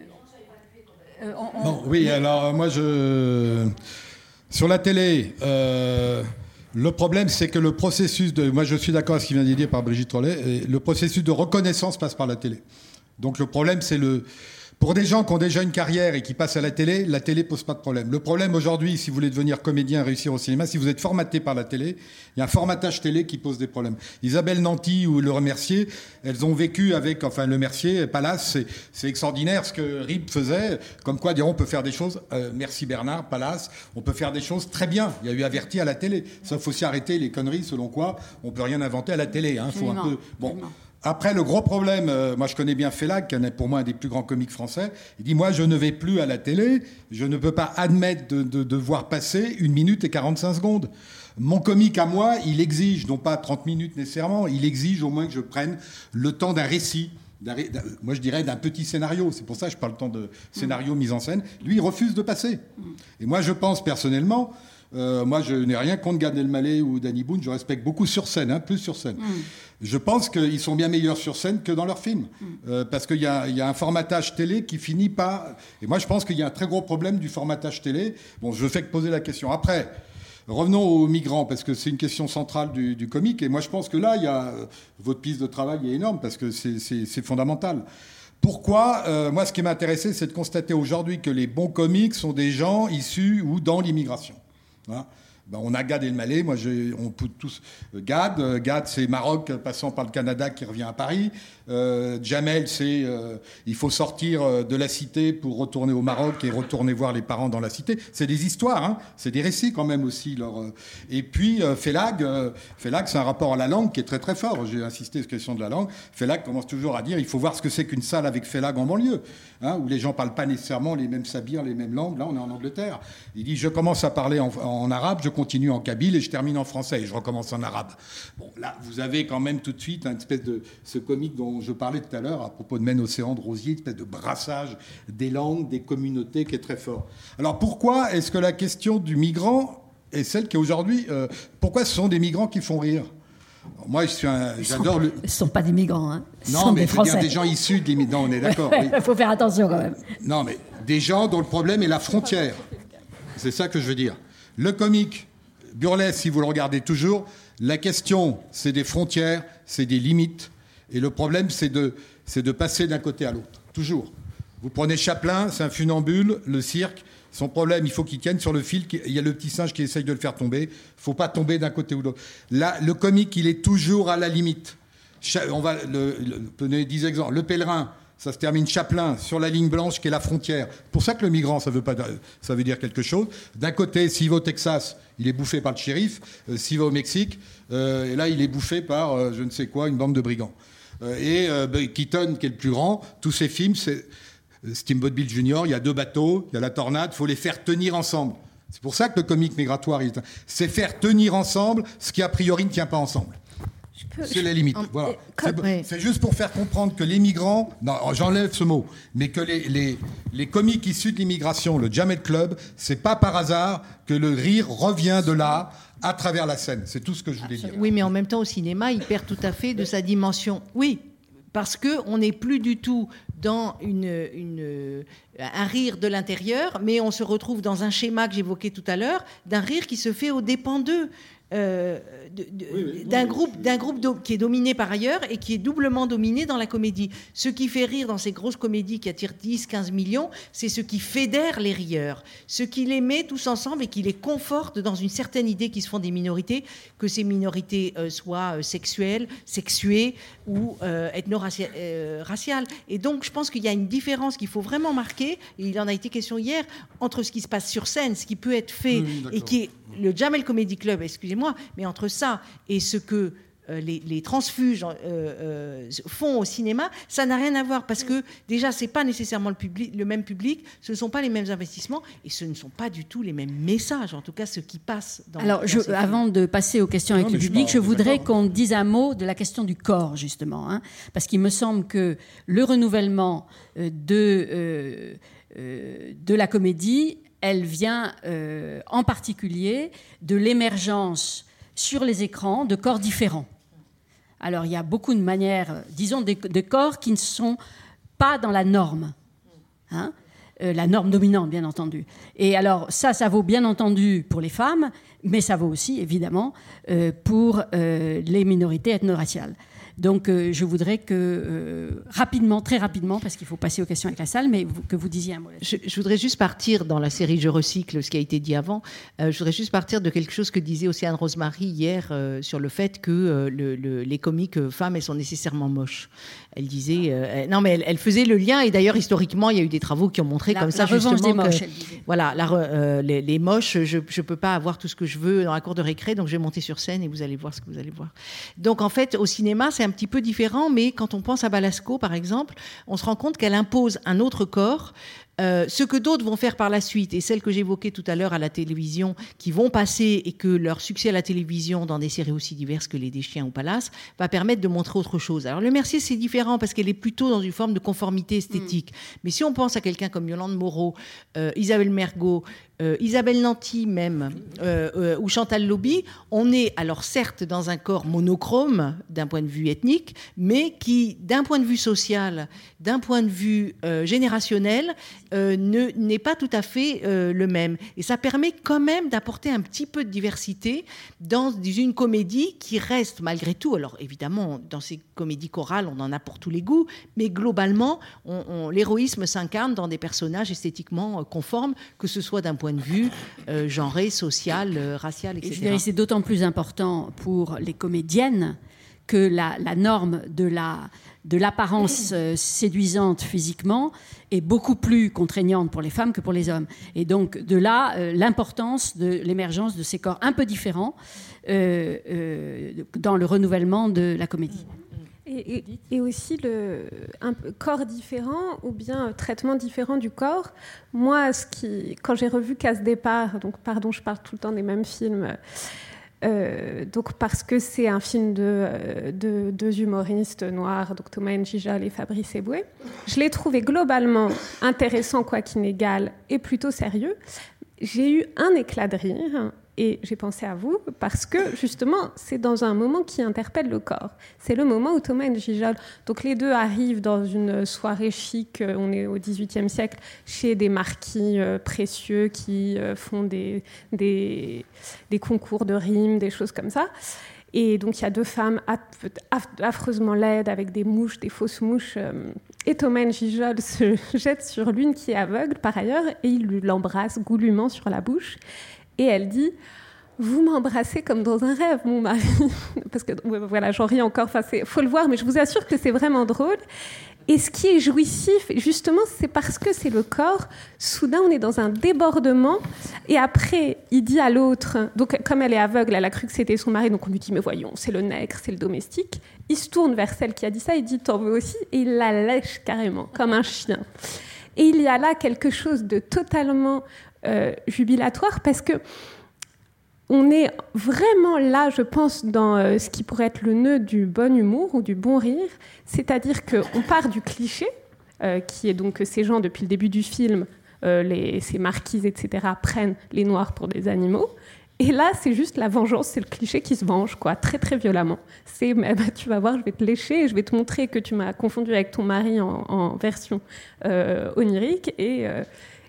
Euh, on, on... Non, oui, alors moi, je... sur la télé, euh, le problème, c'est que le processus de... Moi, je suis d'accord avec ce qui vient d'être dit par Brigitte Rollet. Le processus de reconnaissance passe par la télé. Donc, le problème, c'est le... Pour des gens qui ont déjà une carrière et qui passent à la télé, la télé pose pas de problème. Le problème aujourd'hui, si vous voulez devenir comédien, réussir au cinéma, si vous êtes formaté par la télé, il y a un formatage télé qui pose des problèmes. Isabelle Nanty ou Le Mercier, elles ont vécu avec, enfin Le Mercier, Palace, c'est, c'est extraordinaire ce que Rip faisait, comme quoi dire on peut faire des choses, euh, merci Bernard, Palace, on peut faire des choses très bien. Il y a eu averti à la télé. Ça, faut aussi arrêter les conneries selon quoi on peut rien inventer à la télé. Hein. Faut un peu, bon. Après, le gros problème, euh, moi je connais bien Félac, qui est pour moi un des plus grands comiques français. Il dit, moi je ne vais plus à la télé, je ne peux pas admettre de, de, de voir passer une minute et quarante-cinq secondes. Mon comique à moi, il exige, non pas trente minutes nécessairement, il exige au moins que je prenne le temps d'un récit. D'un, d'un, moi je dirais d'un petit scénario, c'est pour ça que je parle tant de scénario, mise en scène. Lui, il refuse de passer. Et moi je pense personnellement... Euh, moi, je n'ai rien contre Gad Elmaleh ou Danny Boone. Je respecte beaucoup sur scène, hein, plus sur scène. Mm. Je pense qu'ils sont bien meilleurs sur scène que dans leurs films. Mm. Euh, parce qu'il y a, il y a un formatage télé qui finit pas... Et moi, je pense qu'il y a un très gros problème du formatage télé. Bon, je fais que poser la question. Après, revenons aux migrants, parce que c'est une question centrale du, du comique. Et moi, je pense que là, il y a... votre piste de travail est énorme, parce que c'est, c'est, c'est fondamental. Pourquoi euh, moi, ce qui m'a intéressé, c'est de constater aujourd'hui que les bons comiques sont des gens issus ou dans l'immigration. Hein, ben on a Gad Elmaleh, moi j'ai, on peut tous Gad, euh, Gad c'est Maroc passant par le Canada qui revient à Paris. Euh, Jamel c'est euh, il faut sortir de la cité pour retourner au Maroc et retourner voir les parents dans la cité. C'est des histoires, hein, c'est des récits quand même aussi. Leur, euh, et puis euh, Félac, euh, Félac c'est un rapport à la langue qui est très très fort. J'ai insisté sur la question de la langue. Félac commence toujours à dire il faut voir ce que c'est qu'une salle avec Félac en banlieue, hein, où les gens parlent pas nécessairement les mêmes sabirs, les mêmes langues. Là on est en Angleterre. Il dit je commence à parler en, en arabe, je continue en kabyle et je termine en français et je recommence en arabe. Bon, là, vous avez quand même tout de suite une espèce de ce comique dont je parlais tout à l'heure à propos de Maine-Océan de Rosier, une espèce de brassage des langues, des communautés qui est très fort. Alors pourquoi est-ce que la question du migrant est celle qui est aujourd'hui... Euh, pourquoi ce sont des migrants qui font rire ? Alors, moi, je suis un, ils j'adore sont, le... Ce ne sont pas des migrants, hein. Ce non, sont mais des je veux Français. dire des gens issus des... Non, on est d'accord. Il oui. faut faire attention quand même. Non, mais des gens dont le problème est la frontière. C'est ça que je veux dire. Le comique burlesque, si vous le regardez toujours, la question, c'est des frontières, c'est des limites. Et le problème, c'est de, c'est de passer d'un côté à l'autre. Toujours. Vous prenez Chaplin, c'est un funambule, le cirque. Son problème, il faut qu'il tienne sur le fil. Il y a le petit singe qui essaye de le faire tomber. Il ne faut pas tomber d'un côté ou de l'autre. Là, le comique, il est toujours à la limite. On va le, le, donner dix exemples. Le pèlerin, ça se termine Chaplin sur la ligne blanche qui est la frontière. C'est pour ça que le migrant, ça veut, pas, ça veut dire quelque chose. D'un côté, s'il va au Texas, il est bouffé par le shérif. Euh, s'il va au Mexique, euh, et là, il est bouffé par, euh, je ne sais quoi, une bande de brigands. Euh, et euh, Keaton, qui est le plus grand, tous ses films, c'est Steamboat Bill junior, il y a deux bateaux, il y a la tornade, il faut les faire tenir ensemble. C'est pour ça que le comique migratoire, c'est faire tenir ensemble ce qui, a priori, ne tient pas ensemble. Peux, c'est la limite. Voilà. C'est, ouais. c'est juste pour faire comprendre que les migrants, non, j'enlève ce mot, mais que les, les, les comiques issus de l'immigration, le Jamel Club, c'est pas par hasard que le rire revient de là à travers la scène. C'est tout ce que je voulais dire. Oui, mais en même temps, au cinéma, il perd tout à fait de sa dimension. Oui, parce qu'on n'est plus du tout dans une, une, un rire de l'intérieur, mais on se retrouve dans un schéma que j'évoquais tout à l'heure, d'un rire qui se fait aux dépens d'eux. euh, de, de, oui, oui, d'un oui, groupe, oui. d'un groupe do, qui est dominé par ailleurs et qui est doublement dominé dans la comédie. Ce qui fait rire dans ces grosses comédies qui attirent dix, quinze millions, c'est ce qui fédère les rieurs, ce qui les met tous ensemble et qui les conforte dans une certaine idée qui se font des minorités, que ces minorités euh, soient euh, sexuelles, sexuées ou euh, ethno-raciales. Euh, et donc, je pense qu'il y a une différence qu'il faut vraiment marquer, et il en a été question hier, entre ce qui se passe sur scène, ce qui peut être fait, oui, et qui est le Jamel Comedy Club, excusez-moi, mais entre ça et ce que euh, les, les transfuges euh, euh, font au cinéma, ça n'a rien à voir, parce que déjà, c'est pas nécessairement le, public, le même public, ce ne sont pas les mêmes investissements, et ce ne sont pas du tout les mêmes messages, en tout cas ce qui passe dans... Alors, dans je, avant de passer aux questions non, avec le public, je, je voudrais qu'on dise un mot de la question du corps, justement, hein, parce qu'il me semble que le renouvellement euh, de, euh, euh, de la comédie, elle vient euh, en particulier de l'émergence sur les écrans de corps différents. Alors, il y a beaucoup de manières, disons, de, de corps qui ne sont pas dans la norme, hein, euh, la norme dominante, bien entendu. Et alors, ça, ça vaut bien entendu pour les femmes, mais ça vaut aussi, évidemment, euh, pour euh, les minorités ethno-raciales. Donc, euh, je voudrais que, euh, rapidement, très rapidement, parce qu'il faut passer aux questions avec la salle, mais vous, que vous disiez un mot là-dessus. Je, je voudrais juste partir, dans la série Je recycle, ce qui a été dit avant, euh, je voudrais juste partir de quelque chose que disait Océane Rosemary hier euh, sur le fait que euh, le, le, les comiques euh, femmes, elles sont nécessairement moches. Elle disait... Euh, elle, non, mais elle, elle faisait le lien, et d'ailleurs, historiquement, il y a eu des travaux qui ont montré la, comme ça, la justement... des moches, que, elle disait. Voilà, la, euh, les, les moches, je ne peux pas avoir tout ce que je veux dans la cour de récré, donc je vais monter sur scène et vous allez voir ce que vous allez voir. Donc, en fait, au cinéma, c'est un petit peu différent, mais quand on pense à Balasco, par exemple, on se rend compte qu'elle impose un autre corps, euh, ce que d'autres vont faire par la suite, et celles que j'évoquais tout à l'heure à la télévision, qui vont passer, et que leur succès à la télévision, dans des séries aussi diverses que Les Deschiens ou Palace, va permettre de montrer autre chose. Alors, Le Mercier, c'est différent, parce qu'elle est plutôt dans une forme de conformité esthétique. Mmh. Mais si on pense à quelqu'un comme Yolande Moreau, euh, Isabelle Mergo, Euh, Isabelle Nanty même, euh, euh, ou Chantal Lobby, on est alors certes dans un corps monochrome d'un point de vue ethnique, mais qui, d'un point de vue social, d'un point de vue euh, générationnel, euh, ne, n'est pas tout à fait euh, le même. Et ça permet quand même d'apporter un petit peu de diversité dans une comédie qui reste malgré tout, alors évidemment, dans ces comédies chorales, on en a pour tous les goûts, mais globalement, on, on, l'héroïsme s'incarne dans des personnages esthétiquement conformes, que ce soit d'un point de vue euh, genré, social, euh, racial, et cetera. Et je dirais, c'est d'autant plus important pour les comédiennes que la, la norme de, la, de l'apparence euh, séduisante physiquement est beaucoup plus contraignante pour les femmes que pour les hommes. Et donc, de là, euh, l'importance de l'émergence de ces corps un peu différents euh, euh, dans le renouvellement de la comédie. Et, et, et aussi le un corps différent ou bien un traitement différent du corps. Moi, ce qui, quand j'ai revu Casse Départ, donc pardon, je parle tout le temps des mêmes films, euh, donc parce que c'est un film de, de deux humoristes noirs, donc Thomas N'Gijol et Fabrice Eboué, je l'ai trouvé globalement intéressant, quoi qu'inégal, et plutôt sérieux. J'ai eu un éclat de rire. Et j'ai pensé à vous parce que, justement, c'est dans un moment qui interpelle le corps. C'est le moment où Thomas N'Gijol... Donc, les deux arrivent dans une soirée chic, on est au dix-huitième siècle, chez des marquis euh, précieux qui euh, font des, des, des concours de rimes, des choses comme ça. Et donc, il y a deux femmes affreusement laides avec des mouches, des fausses mouches. Et Thomas N'Gijol se jette sur l'une qui est aveugle, par ailleurs, et il l'embrasse goulûment sur la bouche. Et elle dit « Vous m'embrassez comme dans un rêve, mon mari. » Parce que, voilà, j'en ris encore. Enfin, il faut le voir, mais je vous assure que c'est vraiment drôle. Et ce qui est jouissif, justement, c'est parce que c'est le corps. Soudain, on est dans un débordement. Et après, il dit à l'autre... Donc, comme elle est aveugle, elle a cru que c'était son mari. Donc, on lui dit « Mais voyons, c'est le nègre, c'est le domestique. » Il se tourne vers celle qui a dit ça. Il dit « T'en veux aussi ?» Et il la lèche carrément, comme un chien. Et il y a là quelque chose de totalement... Euh, jubilatoire, parce que on est vraiment là, je pense, dans euh, ce qui pourrait être le nœud du bon humour ou du bon rire, c'est-à-dire qu'on part du cliché, euh, qui est donc que ces gens, depuis le début du film, euh, les, ces marquises, et cetera, prennent les Noirs pour des animaux, et là, c'est juste la vengeance, c'est le cliché qui se venge, quoi, très très violemment. C'est, bah, tu vas voir, je vais te lécher, et je vais te montrer que tu m'as confondu avec ton mari en, en version euh, onirique, et... Euh,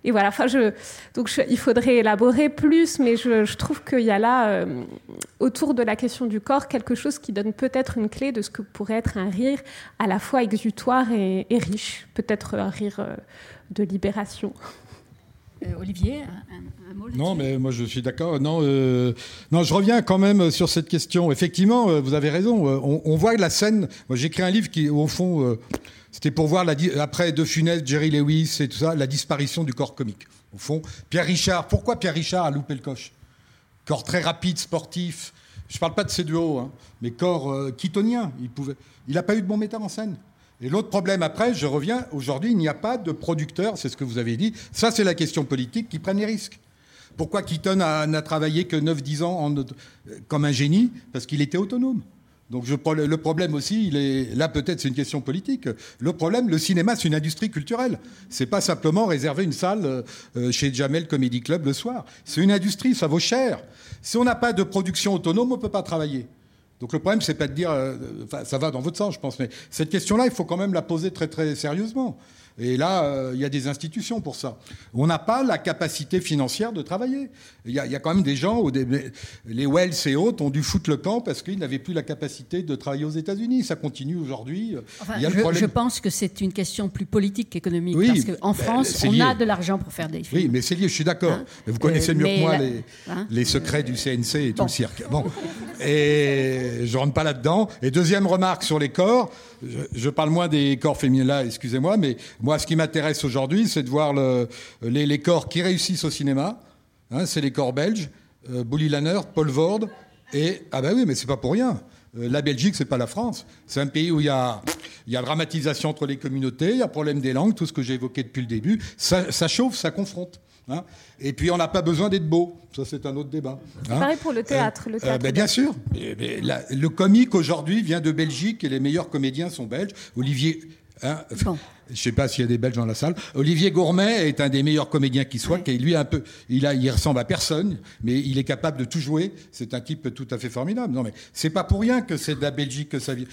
Et voilà, enfin, je, donc je, il faudrait élaborer plus, mais je, je trouve qu'il y a là, euh, autour de la question du corps, quelque chose qui donne peut-être une clé de ce que pourrait être un rire à la fois exutoire et, et riche, peut-être un rire euh, de libération. Euh, Olivier, un, un mot là-dessus ? Non, mais moi je suis d'accord. Non, euh, non, je reviens quand même sur cette question. Effectivement, euh, vous avez raison. Euh, on, on voit la scène. Moi, j'ai écrit un livre qui, au fond, euh, c'était pour voir la, après De Funès, Jerry Lewis et tout ça, la disparition du corps comique. Au fond, Pierre Richard. Pourquoi Pierre Richard a loupé le coche ? Corps très rapide, sportif. Je ne parle pas de ses duos, hein, mais corps euh, keatonien. Il pouvait. Il n'a pas eu de bon metteur en scène. Et l'autre problème après, je reviens, aujourd'hui, il n'y a pas de producteurs, c'est ce que vous avez dit. Ça, c'est la question politique, qui prennent les risques. Pourquoi Keaton n'a travaillé que neuf dix ans en, comme un génie ? Parce qu'il était autonome. Donc je, le problème aussi, il est, là peut-être c'est une question politique. Le problème, le cinéma, c'est une industrie culturelle. C'est pas simplement réserver une salle euh, chez Jamel Comedy Club le soir. C'est une industrie, ça vaut cher. Si on n'a pas de production autonome, on ne peut pas travailler. Donc le problème, c'est pas de dire, euh, enfin, ça va dans votre sens, je pense, mais cette question-là, il faut quand même la poser très très sérieusement. Et là, euh, il y a des institutions pour ça. On n'a pas la capacité financière de travailler. Il y a, il y a quand même des gens, où des, les Wells et autres, ont dû foutre le camp parce qu'ils n'avaient plus la capacité de travailler aux États-Unis. Ça continue aujourd'hui. Enfin, il y a je, le problème... je pense que c'est une question plus politique qu'économique. Oui, parce qu'en France, on lié. a de l'argent pour faire des films. Oui, mais c'est lié, je suis d'accord. Hein vous connaissez euh, mieux que moi la... les, hein les secrets du C N C et bon. tout le cirque. Bon. Et je ne rentre pas là-dedans. Et deuxième remarque sur les corps, je, je parle moins des corps féminins là, excusez-moi, mais moi, ce qui m'intéresse aujourd'hui, c'est de voir le, les, les corps qui réussissent au cinéma. Hein, c'est les corps belges, euh, Bully Lanner, Paul Vord, et ah ben oui, mais c'est pas pour rien. Euh, la Belgique, c'est pas la France. C'est un pays où il y a, il y a dramatisation entre les communautés, il y a problème des langues, tout ce que j'ai évoqué depuis le début. Ça, ça chauffe, ça confronte. Hein. Et puis on n'a pas besoin d'être beau. Ça, c'est un autre débat. Hein. Pareil pour le théâtre. Euh, le théâtre euh, ben, bien sûr. Et, mais la, le comique aujourd'hui vient de Belgique et les meilleurs comédiens sont belges. Olivier. Hein, bon. Je ne sais pas s'il y a des Belges dans la salle. Olivier Gourmet est un des meilleurs comédiens qui soit. Ouais. Qui, lui, un peu, il, a, il ressemble à personne, mais il est capable de tout jouer. C'est un type tout à fait formidable. Non, mais c'est pas pour rien que c'est de la Belgique que ça vient.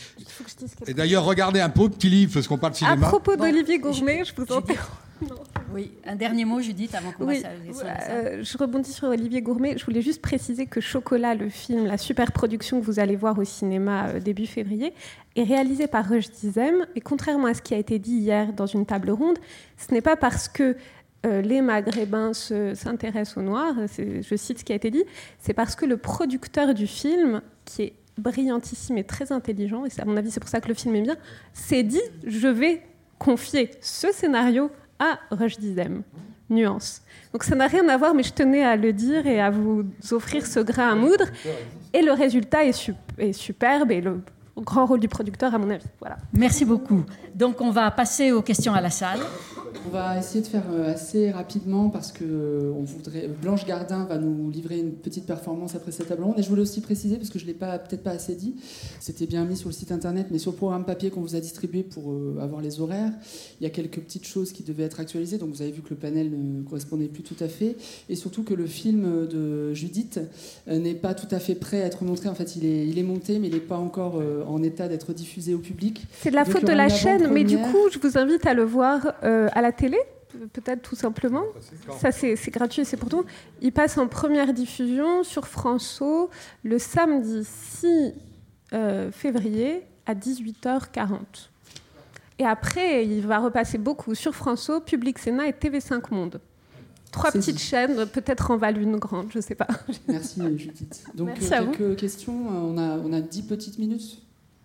Et d'ailleurs, regardez un peu petit livre, parce qu'on parle cinéma. À propos bon, d'Olivier Gourmet, je, je vous interromps. Oui, un dernier mot, Judith, avant qu'on oui, passe à la euh, Je rebondis sur Olivier Gourmet. Je voulais juste préciser que Chocolat, le film, la super production que vous allez voir au cinéma euh, début février, est réalisé par Roch Dizem. Et contrairement à ce qui a été dit hier dans une table ronde, ce n'est pas parce que euh, les Maghrébins se, s'intéressent aux Noirs, je cite ce qui a été dit, c'est parce que le producteur du film, qui est brillantissime et très intelligent, et à mon avis c'est pour ça que le film est bien, s'est dit « je vais confier ce scénario à Roch Dizem ». Nuance. Donc ça n'a rien à voir, mais je tenais à le dire et à vous offrir ce grain à moudre. Et le résultat est, su- est superbe et le grand rôle du producteur, à mon avis. Voilà. Merci beaucoup. Donc on va passer aux questions à la salle. On va essayer de faire assez rapidement parce que on voudrait... Blanche Gardin va nous livrer une petite performance après cette table ronde. Et je voulais aussi préciser, parce que je ne l'ai pas, peut-être pas assez dit, c'était bien mis sur le site internet, mais sur le programme papier qu'on vous a distribué pour euh, avoir les horaires, il y a quelques petites choses qui devaient être actualisées. Donc vous avez vu que le panel ne correspondait plus tout à fait. Et surtout que le film de Judith euh, n'est pas tout à fait prêt à être montré. En fait, il est, il est monté, mais il n'est pas encore euh, en état d'être diffusé au public. C'est de la Donc, faute de la chaîne, mais du coup, je vous invite à le voir euh, à la télé, peut-être tout simplement. Ça, c'est, c'est gratuit, c'est pour tout. Il passe en première diffusion sur François le samedi six euh, février à dix-huit heures quarante. Et après, il va repasser beaucoup sur François, Public Sénat et T V cinq Monde. Trois c'est petites dit. Chaînes, peut-être en valent une grande, je ne sais pas. Merci Judith. Donc Merci euh, quelques questions. On a, on a dix petites minutes.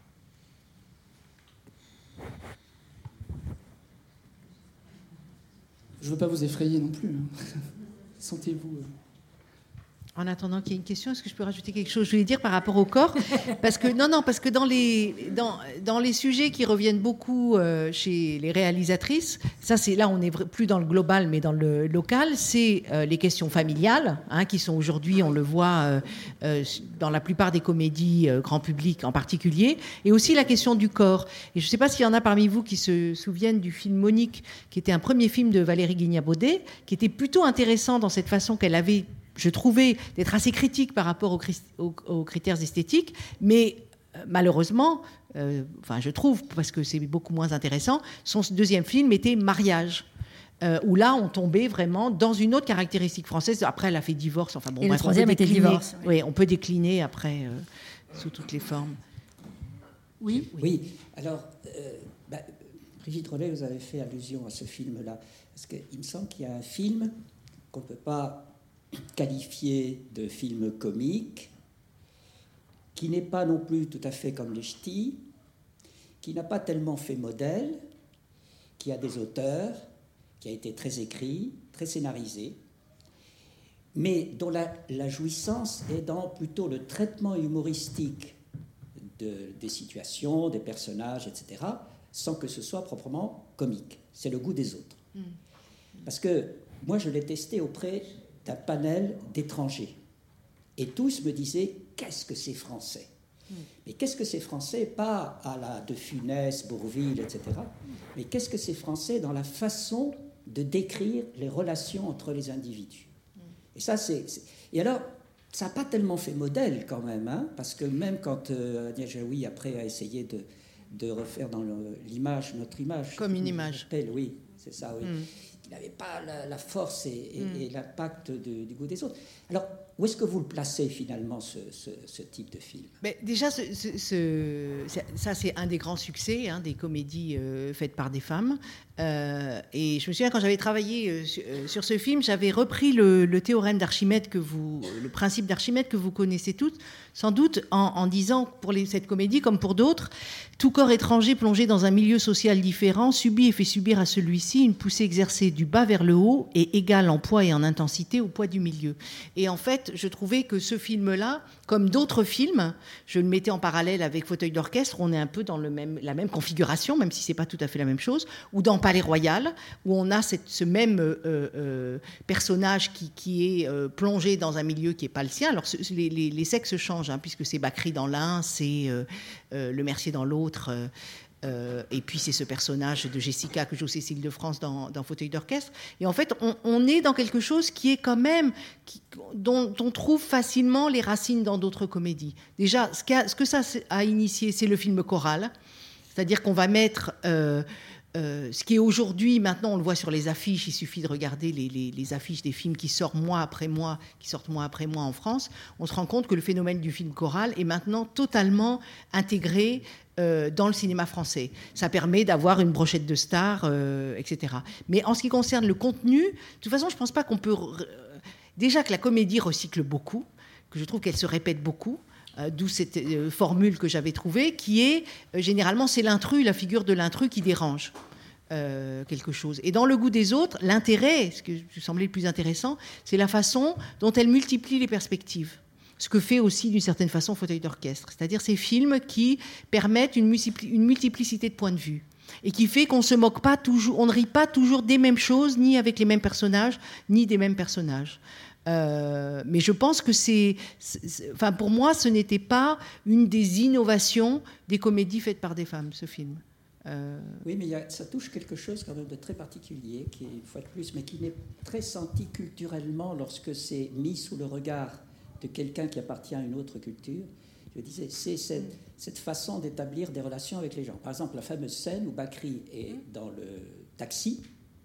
Je ne veux pas vous effrayer non plus. Sentez-vous... En attendant qu'il y ait une question, est-ce que je peux rajouter quelque chose ? Je voulais dire par rapport au corps, parce que non, non, parce que dans les dans dans les sujets qui reviennent beaucoup euh, chez les réalisatrices, ça c'est là on n'est plus dans le global mais dans le local, c'est euh, les questions familiales, hein, qui sont aujourd'hui, on le voit euh, euh, dans la plupart des comédies euh, grand public en particulier, et aussi la question du corps. Et je ne sais pas s'il y en a parmi vous qui se souviennent du film Monique, qui était un premier film de Valérie Guignabaudet, qui était plutôt intéressant dans cette façon qu'elle avait, je trouvais, d'être assez critique par rapport aux, aux, aux critères esthétiques, mais euh, malheureusement, euh, enfin je trouve, parce que c'est beaucoup moins intéressant, son deuxième film était Mariage. Euh, où là, on tombait vraiment dans une autre caractéristique française. Après, elle a fait divorce. Enfin, bon, et bref, le troisième était divorce. Oui, on peut décliner après euh, sous toutes les formes. Oui, oui. oui. Alors, euh, bah, Brigitte Rollet, vous avez fait allusion à ce film-là. Parce qu'il me semble qu'il y a un film qu'on ne peut pas qualifier de film comique, qui n'est pas non plus tout à fait comme les ch'tis, qui n'a pas tellement fait modèle, qui a des auteurs, qui a été très écrit, très scénarisé, mais dont la, la jouissance est dans plutôt le traitement humoristique de, des situations, des personnages, et cetera, sans que ce soit proprement comique. C'est le goût des autres. Mmh. Parce que moi, je l'ai testé auprès d'un panel d'étrangers. Et tous me disaient, qu'est-ce que c'est français ? Mmh. Mais qu'est-ce que c'est français ? Pas à la De Funès, Bourvil, et cetera. Mais qu'est-ce que c'est français dans la façon de décrire les relations entre les individus. Et ça, c'est... c'est... Et alors, ça n'a pas tellement fait modèle quand même, hein, parce que même quand euh, Agnès Jaoui, après, a essayé de, de refaire dans le, l'image, notre image... Comme une image. Appelle, oui, c'est ça, oui. Mm. Il n'avait pas la, la force et, et, mm. et l'impact de, du goût des autres. Alors, où est-ce que vous le placez, finalement, ce, ce, ce type de film ? Mais déjà, ce, ce, ce, ça, c'est un des grands succès, hein, des comédies euh, faites par des femmes. Euh, et je me souviens, quand j'avais travaillé euh, sur, euh, sur ce film, j'avais repris le, le théorème d'Archimède, que vous, le principe d'Archimède que vous connaissez toutes, sans doute, en, en disant, pour les, cette comédie, comme pour d'autres, tout corps étranger plongé dans un milieu social différent subit et fait subir à celui-ci une poussée exercée du bas vers le haut et égale en poids et en intensité au poids du milieu. Et en fait, je trouvais que ce film-là, comme d'autres films, je le mettais en parallèle avec Fauteuil d'orchestre, on est un peu dans le même, la même configuration, même si c'est pas tout à fait la même chose, ou dans Palais Royal, où on a cette, ce même euh, euh, personnage qui, qui est euh, plongé dans un milieu qui n'est pas le sien. Alors ce, les, les, les sexes changent, hein, puisque c'est Bacri dans l'un, c'est euh, euh, Le Mercier dans l'autre, euh, Euh, et puis c'est ce personnage de Jessica que joue Cécile de France dans, dans Fauteuil d'orchestre. Et en fait, on, on est dans quelque chose qui est quand même, qui, dont, dont on trouve facilement les racines dans d'autres comédies. Déjà, ce, qu'a, ce que ça a initié, c'est le film choral, c'est-à-dire qu'on va mettre euh, euh, ce qui est aujourd'hui, maintenant on le voit sur les affiches, il suffit de regarder les, les, les affiches des films qui sortent mois après mois, qui sortent mois après mois en France, on se rend compte que le phénomène du film choral est maintenant totalement intégré Euh, dans le cinéma français. Ça permet d'avoir une brochette de stars, euh, et cetera. Mais en ce qui concerne le contenu, de toute façon, je ne pense pas qu'on peut... Re... Déjà que la comédie recycle beaucoup, que je trouve qu'elle se répète beaucoup, euh, d'où cette euh, formule que j'avais trouvée, qui est, euh, généralement, c'est l'intrus, la figure de l'intrus qui dérange euh, quelque chose. Et dans Le goût des autres, l'intérêt, ce qui me semblait le plus intéressant, c'est la façon dont elle multiplie les perspectives. Ce que fait aussi d'une certaine façon Fauteuil d'orchestre, c'est-à-dire ces films qui permettent une, multipli- une multiplicité de points de vue et qui fait qu'on se moque pas toujours, on ne rit pas toujours des mêmes choses, ni avec les mêmes personnages, ni des mêmes personnages. Euh, mais je pense que c'est, c'est, c'est, enfin pour moi, ce n'était pas une des innovations des comédies faites par des femmes, ce film. Euh... Oui, mais y a, ça touche quelque chose quand même de très particulier, qui est une fois de plus, mais qui n'est très senti culturellement lorsque c'est mis sous le regard de quelqu'un qui appartient à une autre culture. Je disais, c'est cette, cette façon d'établir des relations avec les gens. Par exemple, la fameuse scène où Bacri est dans le taxi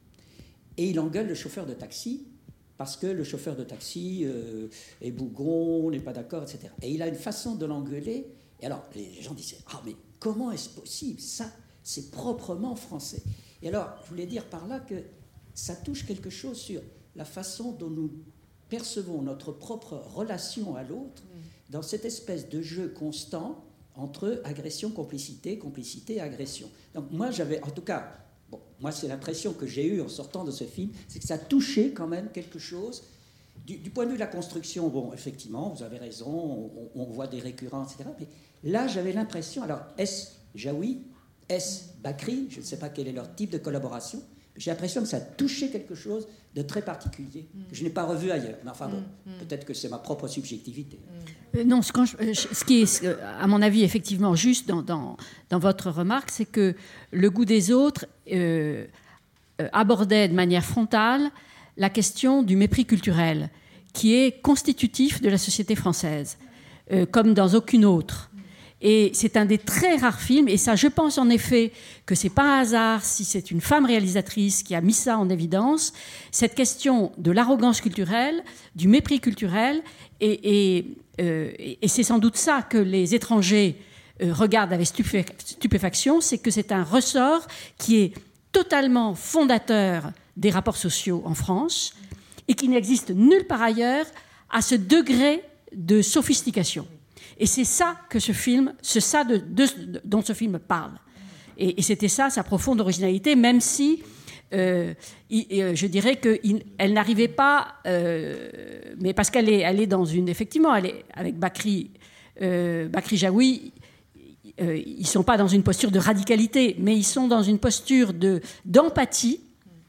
et il engueule le chauffeur de taxi parce que le chauffeur de taxi euh, est bougon, n'est pas d'accord, et cetera. Et il a une façon de l'engueuler. Et alors, les gens disaient, ah, mais comment est-ce possible ? Ça, c'est proprement français. Et alors, je voulais dire par là que ça touche quelque chose sur la façon dont nous percevons notre propre relation à l'autre dans cette espèce de jeu constant entre agression, complicité, complicité, agression. Donc moi, j'avais, en tout cas, bon, moi c'est l'impression que j'ai eue en sortant de ce film, c'est que ça touchait quand même quelque chose. Du, du point de vue de la construction, bon, effectivement, vous avez raison, on, on voit des récurrents, et cetera. Mais là, j'avais l'impression, alors, est-ce Jaoui, est-ce Bacri, je ne sais pas quel est leur type de collaboration, j'ai l'impression que ça touchait quelque chose de très particulier, que je n'ai pas revu ailleurs. Mais enfin bon, mm, mm. peut-être que c'est ma propre subjectivité. Euh, non, ce, je, ce qui est, à mon avis, effectivement juste dans, dans, dans votre remarque, c'est que Le goût des autres euh, euh, abordait de manière frontale la question du mépris culturel, qui est constitutif de la société française, euh, comme dans aucune autre. Et c'est un des très rares films, et ça, je pense en effet que c'est pas un hasard si c'est une femme réalisatrice qui a mis ça en évidence, cette question de l'arrogance culturelle, du mépris culturel, et, et, euh, et c'est sans doute ça que les étrangers euh, regardent avec stupé- stupéfaction, c'est que c'est un ressort qui est totalement fondateur des rapports sociaux en France, et qui n'existe nulle part ailleurs à ce degré de sophistication. Et c'est ça que ce film, c'est ça de, de, de, dont ce film parle. Et, et c'était ça sa profonde originalité, même si euh, il, euh, je dirais qu'elle n'arrivait pas, euh, mais parce qu'elle est, elle est dans une, effectivement, elle est avec Bakri, euh, Bakri Jaoui, euh, ils sont pas dans une posture de radicalité, mais ils sont dans une posture de d'empathie.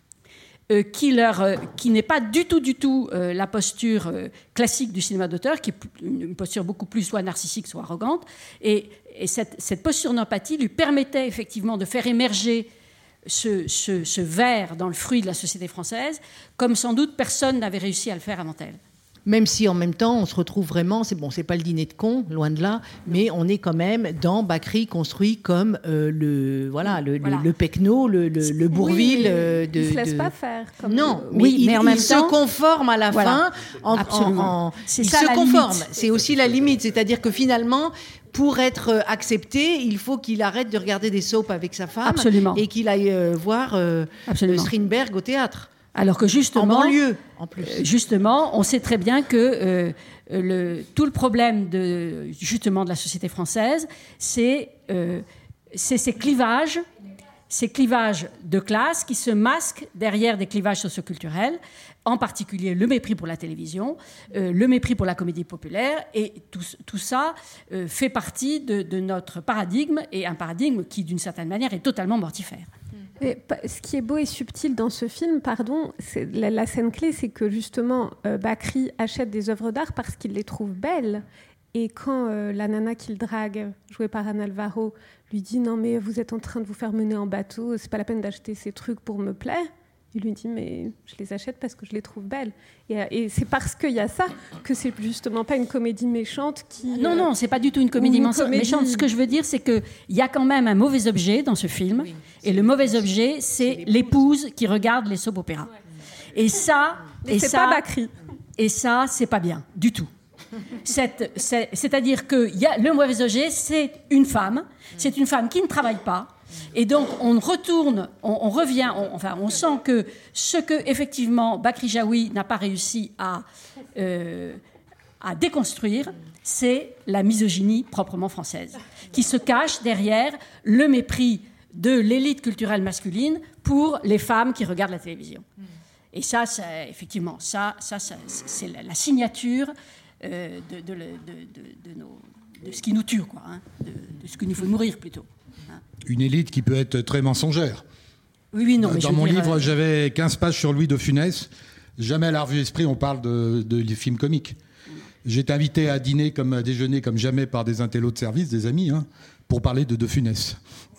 Euh, qui, leur, euh, qui n'est pas du tout, du tout euh, la posture euh, classique du cinéma d'auteur, qui est une posture beaucoup plus soit narcissique, soit arrogante. Et, et cette, cette posture d'empathie lui permettait effectivement de faire émerger ce, ce, ce ver dans le fruit de la société française, comme sans doute personne n'avait réussi à le faire avant elle. Même si en même temps on se retrouve vraiment, c'est bon, c'est pas le dîner de cons, loin de là, mais on est quand même dans Bakri construit comme euh, le voilà le, voilà. le, le Pecno, le, le, le Bourvil. Oui, euh, de, il se laisse de... pas faire. Comme non, le... mais oui, il, mais en il même se temps, conforme à la voilà. fin. En, Absolument. En, en, c'est il ça, se la conforme. limite. C'est aussi la limite, c'est-à-dire que finalement, pour être accepté, il faut qu'il arrête de regarder des soaps avec sa femme. Absolument. Et qu'il aille euh, voir euh, Strindberg au théâtre. Alors que justement, en banlieue, en plus. Justement, on sait très bien que euh, le, tout le problème de, justement de la société française, c'est, euh, c'est ces clivages, ces clivages de classe qui se masquent derrière des clivages socioculturels, en particulier le mépris pour la télévision, euh, le mépris pour la comédie populaire, et tout, tout ça euh, fait partie de, de notre paradigme, et un paradigme qui, d'une certaine manière, est totalement mortifère. Mais ce qui est beau et subtil dans ce film, pardon, c'est la, la scène clé, c'est que justement euh, Bakri achète des œuvres d'art parce qu'il les trouve belles. Et quand euh, la nana qu'il drague, jouée par Anne Alvaro, lui dit « Non mais vous êtes en train de vous faire mener en bateau, c'est pas la peine d'acheter ces trucs pour me plaire », il lui dit « Mais je les achète parce que je les trouve belles ». Et, et c'est parce qu'il y a ça que c'est justement pas une comédie méchante qui... Non, non, c'est pas du tout une comédie, une comédie... méchante. Ce que je veux dire, c'est qu'il y a quand même un mauvais objet dans ce film. Oui, et le mauvais objet, c'est l'épouse qui regarde les soap opéras. Ouais. Et ça... Et, et c'est ça, pas Bakri. Et ça, c'est pas bien, du tout. Cette, c'est, c'est-à-dire que y a, le mauvais objet, c'est une femme. C'est une femme qui ne travaille pas. Et donc, on retourne, on, on revient, on, enfin, on sent que ce que, effectivement, Bakri Jaoui n'a pas réussi à, euh, à déconstruire, c'est la misogynie proprement française, qui se cache derrière le mépris de l'élite culturelle masculine pour les femmes qui regardent la télévision. Et ça, c'est, effectivement, ça, ça, ça c'est la, la signature euh, de, de, de, de, de, nos, de ce qui nous tue, quoi, hein, de, de ce qu'il nous faut mourir, plutôt. Une élite qui peut être très mensongère. Oui, oui, non. Dans, mais dans mon dire, livre, euh... j'avais quinze pages sur Louis de Funès. Jamais à la revue Esprit, on parle de, de, de films comiques. J'ai été invité à dîner, comme à déjeuner, comme jamais, par des intellos de service, des amis, hein, pour parler de De Funès.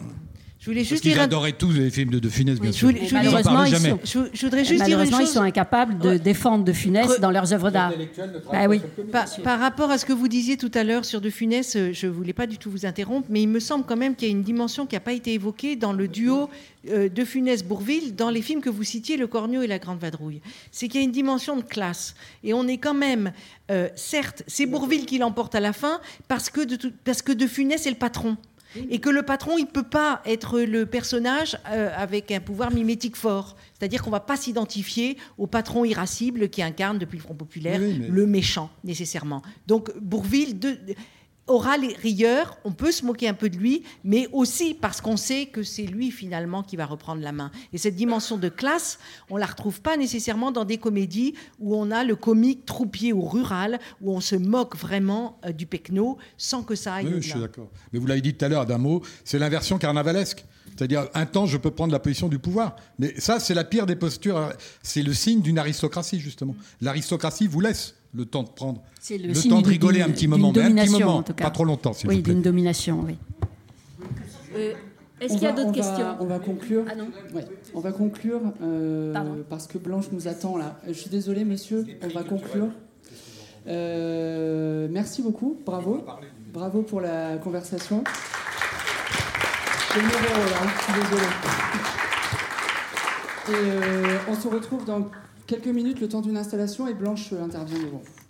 Je voulais juste Parce qu'ils dire adoraient tous les films de De Funès, bien oui, sûr. Je voulais, je malheureusement, ils, jamais. sont, je, je voudrais juste malheureusement dire une ils sont incapables de ouais. défendre De Funès Re... dans leurs œuvres d'art. Bah, oui. par, par rapport à ce que vous disiez tout à l'heure sur De Funès, je ne voulais pas du tout vous interrompre, mais il me semble quand même qu'il y a une dimension qui n'a pas été évoquée dans le duo euh, De Funès-Bourvil, dans les films que vous citiez, Le Corneau et La Grande Vadrouille. C'est qu'il y a une dimension de classe. Et on est quand même, euh, certes, c'est Bourvil qui l'emporte à la fin, parce que De, parce que de Funès est le patron. Et que le patron, il ne peut pas être le personnage euh, avec un pouvoir mimétique fort. C'est-à-dire qu'on ne va pas s'identifier au patron irascible qui incarne depuis le Front Populaire oui, mais... le méchant, nécessairement. Donc Bourvil de, de, aura les rieurs, on peut se moquer un peu de lui, mais aussi parce qu'on sait que c'est lui, finalement, qui va reprendre la main. Et cette dimension de classe, on ne la retrouve pas nécessairement dans des comédies où on a le comique troupier ou rural, où on se moque vraiment euh, du pecno sans que ça aille oui, au-delà. Je suis d'accord. Mais vous l'avez dit tout à l'heure d'un mot, c'est l'inversion carnavalesque. C'est-à-dire, un temps, je peux prendre la position du pouvoir. Mais ça, c'est la pire des postures. C'est le signe d'une aristocratie, justement. L'aristocratie vous laisse le temps de prendre, c'est le, le temps de rigoler un petit moment, mais un petit moment, en tout cas. Pas trop longtemps, s'il oui, vous plaît. Oui, d'une domination, oui. Euh, est-ce on qu'il y a va, d'autres on questions va, On va conclure. Ah non ouais. On va conclure euh, parce que Blanche nous attend là. Je suis désolée, messieurs, on va conclure. Euh, merci beaucoup, bravo. Bravo pour la conversation. Je me là, je suis désolée. Et euh, on se retrouve dans quelques minutes, le temps d'une installation, et Blanche intervient devant vous.